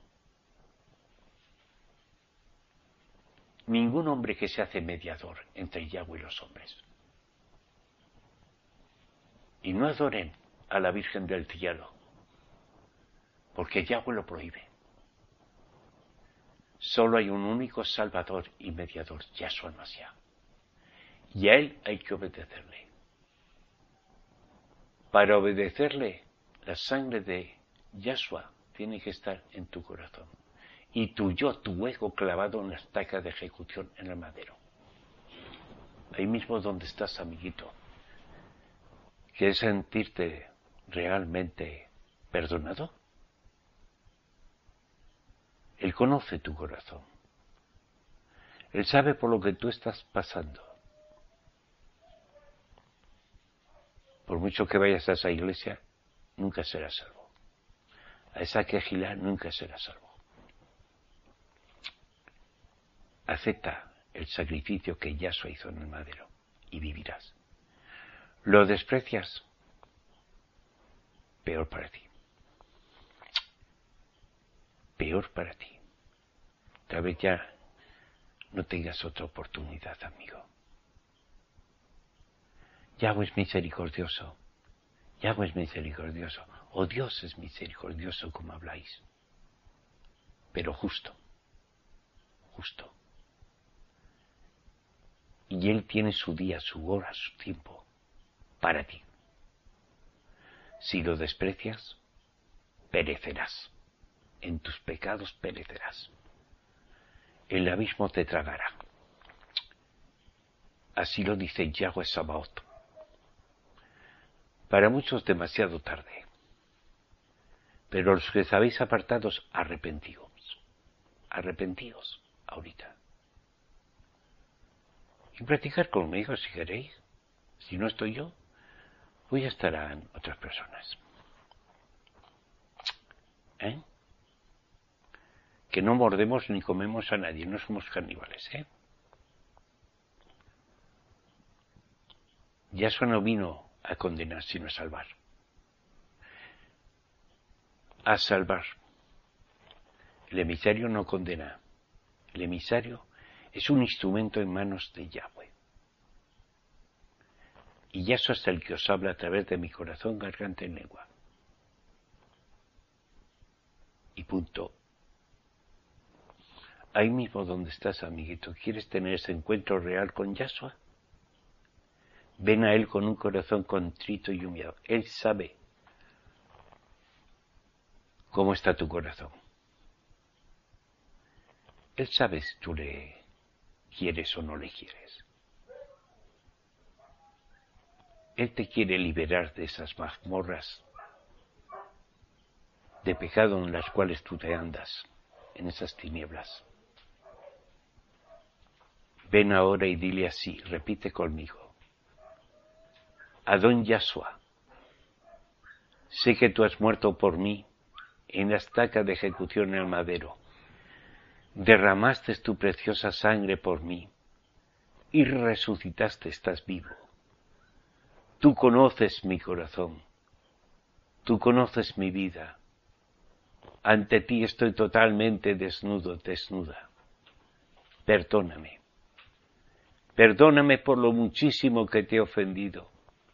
Ningún hombre que se hace mediador entre Yahweh y los hombres. Y no adoren a la Virgen del Cielo, porque Yahweh lo prohíbe. Solo hay un único Salvador y mediador, Yahshua Mashiach. Y a Él hay que obedecerle. Para obedecerle, la sangre de Yahshua tiene que estar en tu corazón. Y tu ego clavado en la estaca de ejecución en el madero. Ahí mismo donde estás, amiguito. ¿Quieres sentirte realmente perdonado? Él conoce tu corazón. Él sabe por lo que tú estás pasando. Por mucho que vayas a esa iglesia, nunca serás salvo. A esa quejilá nunca serás salvo. Acepta el sacrificio que Yahshua hizo en el madero y vivirás. ¿Lo desprecias? Peor para ti. Peor para ti. Tal vez ya no tengas otra oportunidad, amigo. Yahweh es misericordioso. Yahweh es misericordioso. O Dios es misericordioso, como habláis. Pero justo. Justo. Y Él tiene su día, su hora, su tiempo para ti. Si lo desprecias, perecerás. En tus pecados perecerás. El abismo te tragará. Así lo dice Yahweh Sabaoth. Para muchos demasiado tarde. Pero los que estabais apartados, arrepentíos. Arrepentíos ahorita. Y practicar conmigo si queréis. Si no estoy yo, pues ya estarán otras personas. Que no mordemos ni comemos a nadie, no somos caníbales, Yahshua no vino a condenar, sino a salvar. A salvar. El emisario no condena. El emisario es un instrumento en manos de Yahweh. Y Yahshua es el que os habla a través de mi corazón, garganta y lengua. Y punto. Ahí mismo donde estás, amiguito, ¿quieres tener ese encuentro real con Yahshua? Ven a Él con un corazón contrito y humillado. Él sabe cómo está tu corazón. Él sabe si tú le quieres o no le quieres. Él te quiere liberar de esas mazmorras de pecado en las cuales tú te andas, en esas tinieblas. Ven ahora y dile así, repite conmigo. Adón Yahshua, sé que tú has muerto por mí en la estaca de ejecución en el madero. Derramaste tu preciosa sangre por mí y resucitaste, estás vivo. Tú conoces mi corazón, tú conoces mi vida. Ante ti estoy totalmente desnudo, desnuda. Perdóname. Perdóname por lo muchísimo que te he ofendido.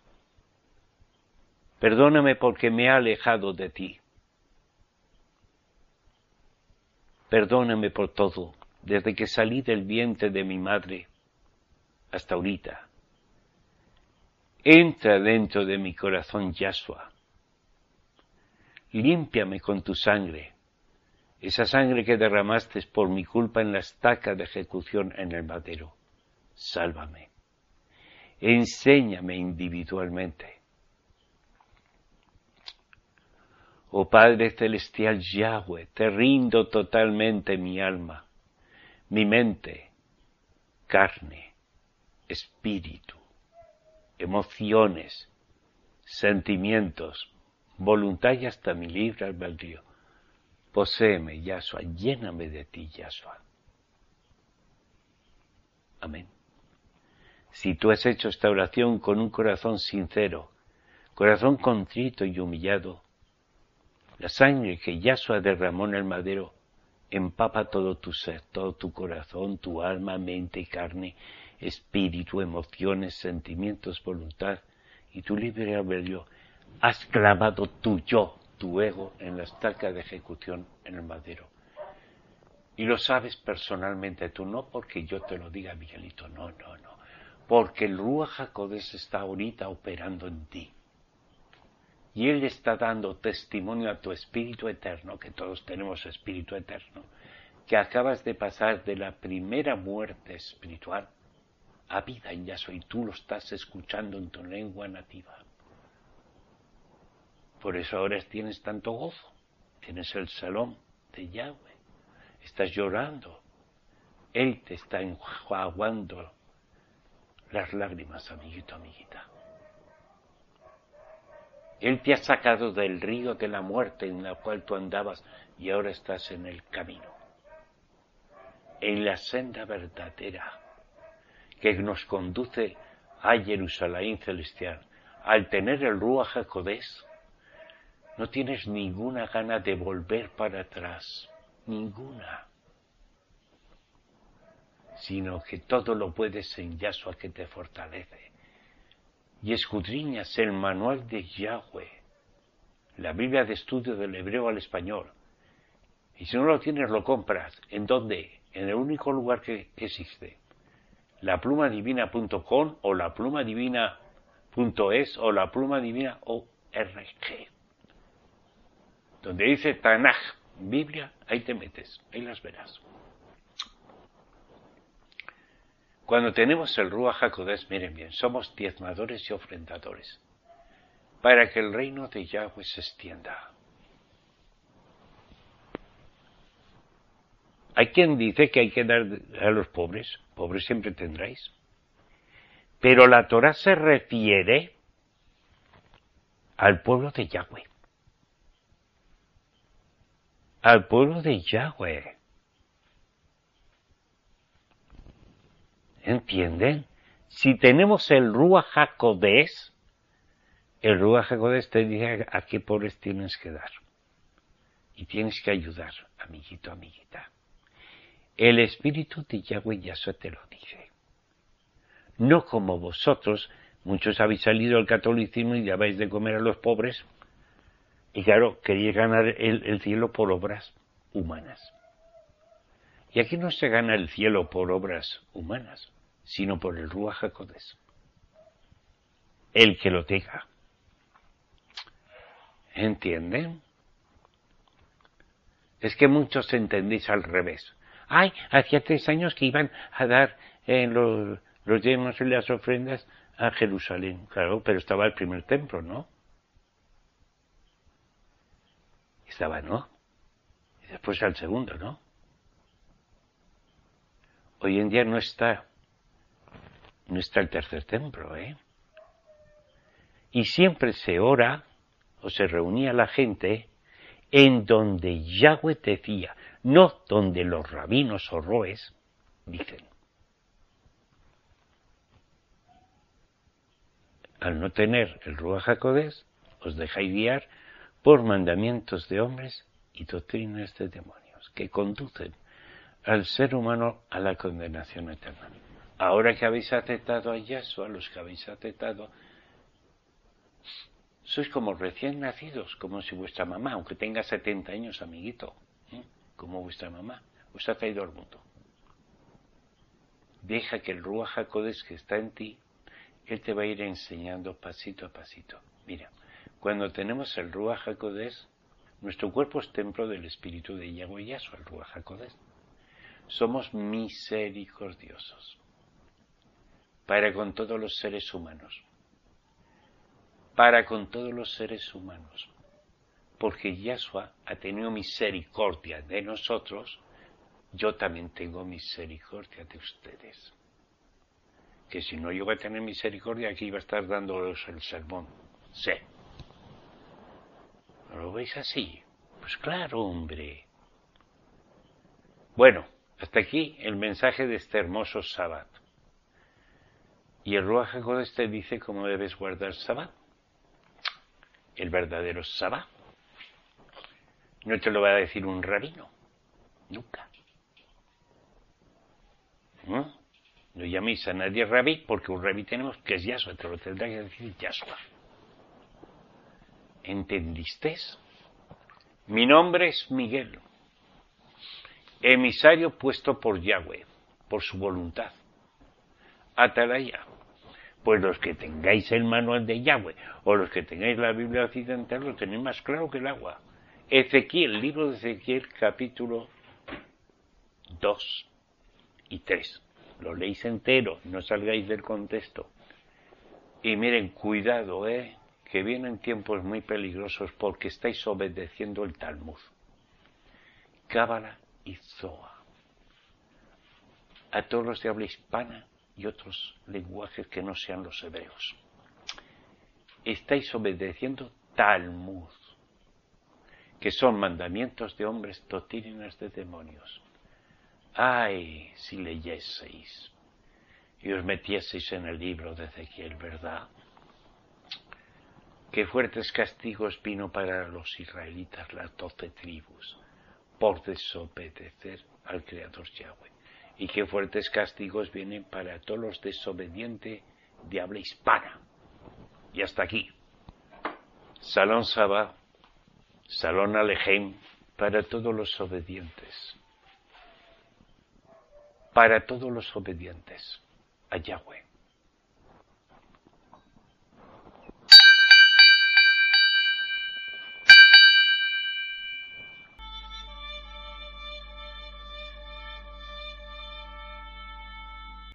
Perdóname porque me he alejado de ti. Perdóname por todo, desde que salí del vientre de mi madre hasta ahorita. Entra dentro de mi corazón, Yahshua. Límpiame con tu sangre, esa sangre que derramaste por mi culpa en la estaca de ejecución en el madero. Sálvame. Enséñame individualmente. Oh Padre Celestial Yahweh, te rindo totalmente mi alma, mi mente, carne, espíritu, emociones, sentimientos, voluntad y hasta mi libre albedrío. Poséeme, Yahshua, lléname de ti, Yahshua. Amén. Si tú has hecho esta oración con un corazón sincero, corazón contrito y humillado, la sangre que Yahshua derramó en el madero empapa todo tu ser, todo tu corazón, tu alma, mente, carne, espíritu, emociones, sentimientos, voluntad y tu libre albedrío. Has clavado tu yo, tu ego, en la estaca de ejecución en el madero. Y lo sabes personalmente tú, no porque yo te lo diga, Miguelito, no. Porque el Ruach HaKodesh está ahorita operando en ti. Y Él está dando testimonio a tu espíritu eterno, que todos tenemos espíritu eterno, que acabas de pasar de la primera muerte espiritual a vida en Yahshua, y tú lo estás escuchando en tu lengua nativa. Por eso ahora tienes tanto gozo, tienes el salón de Yahweh, estás llorando, Él te está enjuagando las lágrimas, amiguito, amiguita. Él te ha sacado del río de la muerte en la cual tú andabas y ahora estás en el camino, en la senda verdadera que nos conduce a Jerusalén celestial. Al tener el Ruach HaKodesh, no tienes ninguna gana de volver para atrás, ninguna, sino que todo lo puedes en Yahshua que te fortalece. Y escudriñas el manual de Yahweh, la Biblia de estudio del hebreo al español. Y si no lo tienes, lo compras. ¿En dónde? En el único lugar que existe. laplumadivina.com o laplumadivina.es o laplumadivina.org. Donde dice Tanaj, Biblia, ahí te metes, ahí las verás. Cuando tenemos el Ruach HaKodesh, miren bien, somos diezmadores y ofrendadores. para que el reino de Yahweh se extienda. Hay quien dice que hay que dar a los pobres, pobres siempre tendréis. Pero la Torá se refiere al pueblo de Yahweh. Al pueblo de Yahweh. ¿Entienden? Si tenemos el Ruach HaKodesh, el Ruach HaKodesh te dice a qué pobres tienes que dar. Y tienes que ayudar, amiguito, amiguita. El Espíritu de Yahweh Yahshua te lo dice. No como vosotros, muchos habéis salido del catolicismo y dabais de comer a los pobres, y claro, queréis ganar el cielo por obras humanas. Y aquí no se gana el cielo por obras humanas, sino por el Ruach HaKodesh. El que lo tenga. ¿Entienden? Es que muchos entendéis al revés. Ay, hacía 3 años que iban a dar los diezmos y las ofrendas a Jerusalén. Claro, pero estaba el primer templo, ¿no? Estaba, ¿no? Y después al segundo, ¿no? Hoy en día no está el tercer templo, ¿eh? Y siempre se ora, o se reunía la gente, en donde Yahweh decía, no donde los rabinos o roes dicen. Al no tener el Ruach HaKodesh, os dejáis guiar por mandamientos de hombres y doctrinas de demonios, que conducen al ser humano a la condenación eterna. Ahora que habéis aceptado a Yahshua, los que habéis aceptado, sois como recién nacidos, como si vuestra mamá, aunque tenga 70 años, amiguito, como vuestra mamá, os ha traído al mundo. Deja que el Ruach HaKodesh que está en ti, él te va a ir enseñando pasito a pasito. Mira, cuando tenemos el Ruach HaKodesh, nuestro cuerpo es templo del Espíritu de Yahweh Yahshua, el Ruach HaKodesh. Somos misericordiosos para con todos los seres humanos. Para con todos los seres humanos. Porque Yahshua ha tenido misericordia de nosotros, yo también tengo misericordia de ustedes. Que si no yo voy a tener misericordia, aquí iba a estar dándoles el sermón. Sí. ¿No lo veis así? Pues claro, hombre. Bueno, hasta aquí el mensaje de este hermoso Sabbat. Y el Ruach HaKodesh te dice cómo debes guardar Sabbat. El verdadero Sabbat. No te lo va a decir un rabino. Nunca. No llaméis a nadie rabí, porque un rabí tenemos que es Yahshua, te lo tendrá que decir Yahshua. ¿Entendiste? Mi nombre es Miguel, emisario puesto por Yahweh, por su voluntad. Atalaya. Pues los que tengáis el manual de Yahweh, o los que tengáis la Biblia occidental, lo tenéis más claro que el agua. Ezequiel, libro de Ezequiel, capítulo 2 y 3. Lo leéis entero, no salgáis del contexto. Y miren, cuidado, que vienen tiempos muy peligrosos porque estáis obedeciendo el Talmud, Cábala y Zohar. A todos los de habla hispana y otros lenguajes que no sean los hebreos. Estáis obedeciendo Talmud, que son mandamientos de hombres, doctrinas de demonios. Ay, si leyeseis y os metieseis en el libro de Ezequiel, ¿verdad? Qué fuertes castigos vino para los israelitas, las 12 tribus, por desobedecer al Creador Yahweh. Y qué fuertes castigos vienen para todos los desobedientes de habla hispana. Y hasta aquí. Salón Sabá, Salón Alejem, para todos los obedientes. Para todos los obedientes a Yahweh.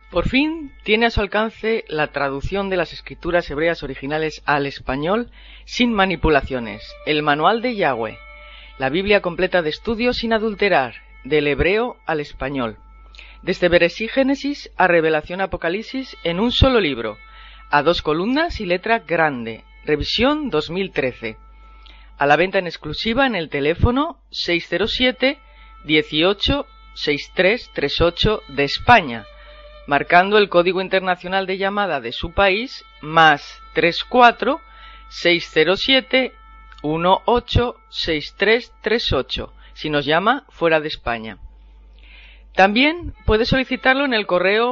Por fin tiene a su alcance la traducción de las escrituras hebreas originales al español sin manipulaciones, el Manual de Yahweh, la Biblia completa de estudio sin adulterar, del hebreo al español, desde Bereshit Génesis a Revelación Apocalipsis en un solo libro, a 2 columnas y letra grande, revisión 2013, a la venta en exclusiva en el teléfono 607 18 6338 de España, marcando el código internacional de llamada de su país más 34 607 18 6338 si nos llama fuera de España. También puede solicitarlo en el correo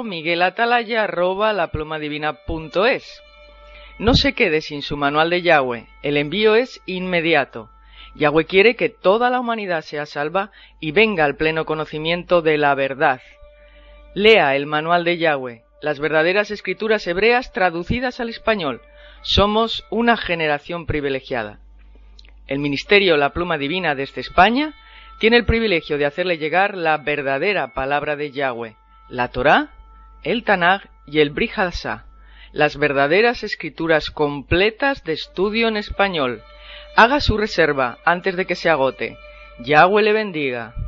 miguelatalaya@laplumadivina.es. No se quede sin su manual de Yahweh, el envío es inmediato. Yahweh quiere que toda la humanidad sea salva y venga al pleno conocimiento de la verdad. Lea el manual de Yahweh, las verdaderas escrituras hebreas traducidas al español. Somos una generación privilegiada. El Ministerio La Pluma Divina desde España tiene el privilegio de hacerle llegar la verdadera palabra de Yahweh, la Torá, el Tanaj y el Brit Hadashah, las verdaderas escrituras completas de estudio en español. Haga su reserva antes de que se agote. Yahweh le bendiga.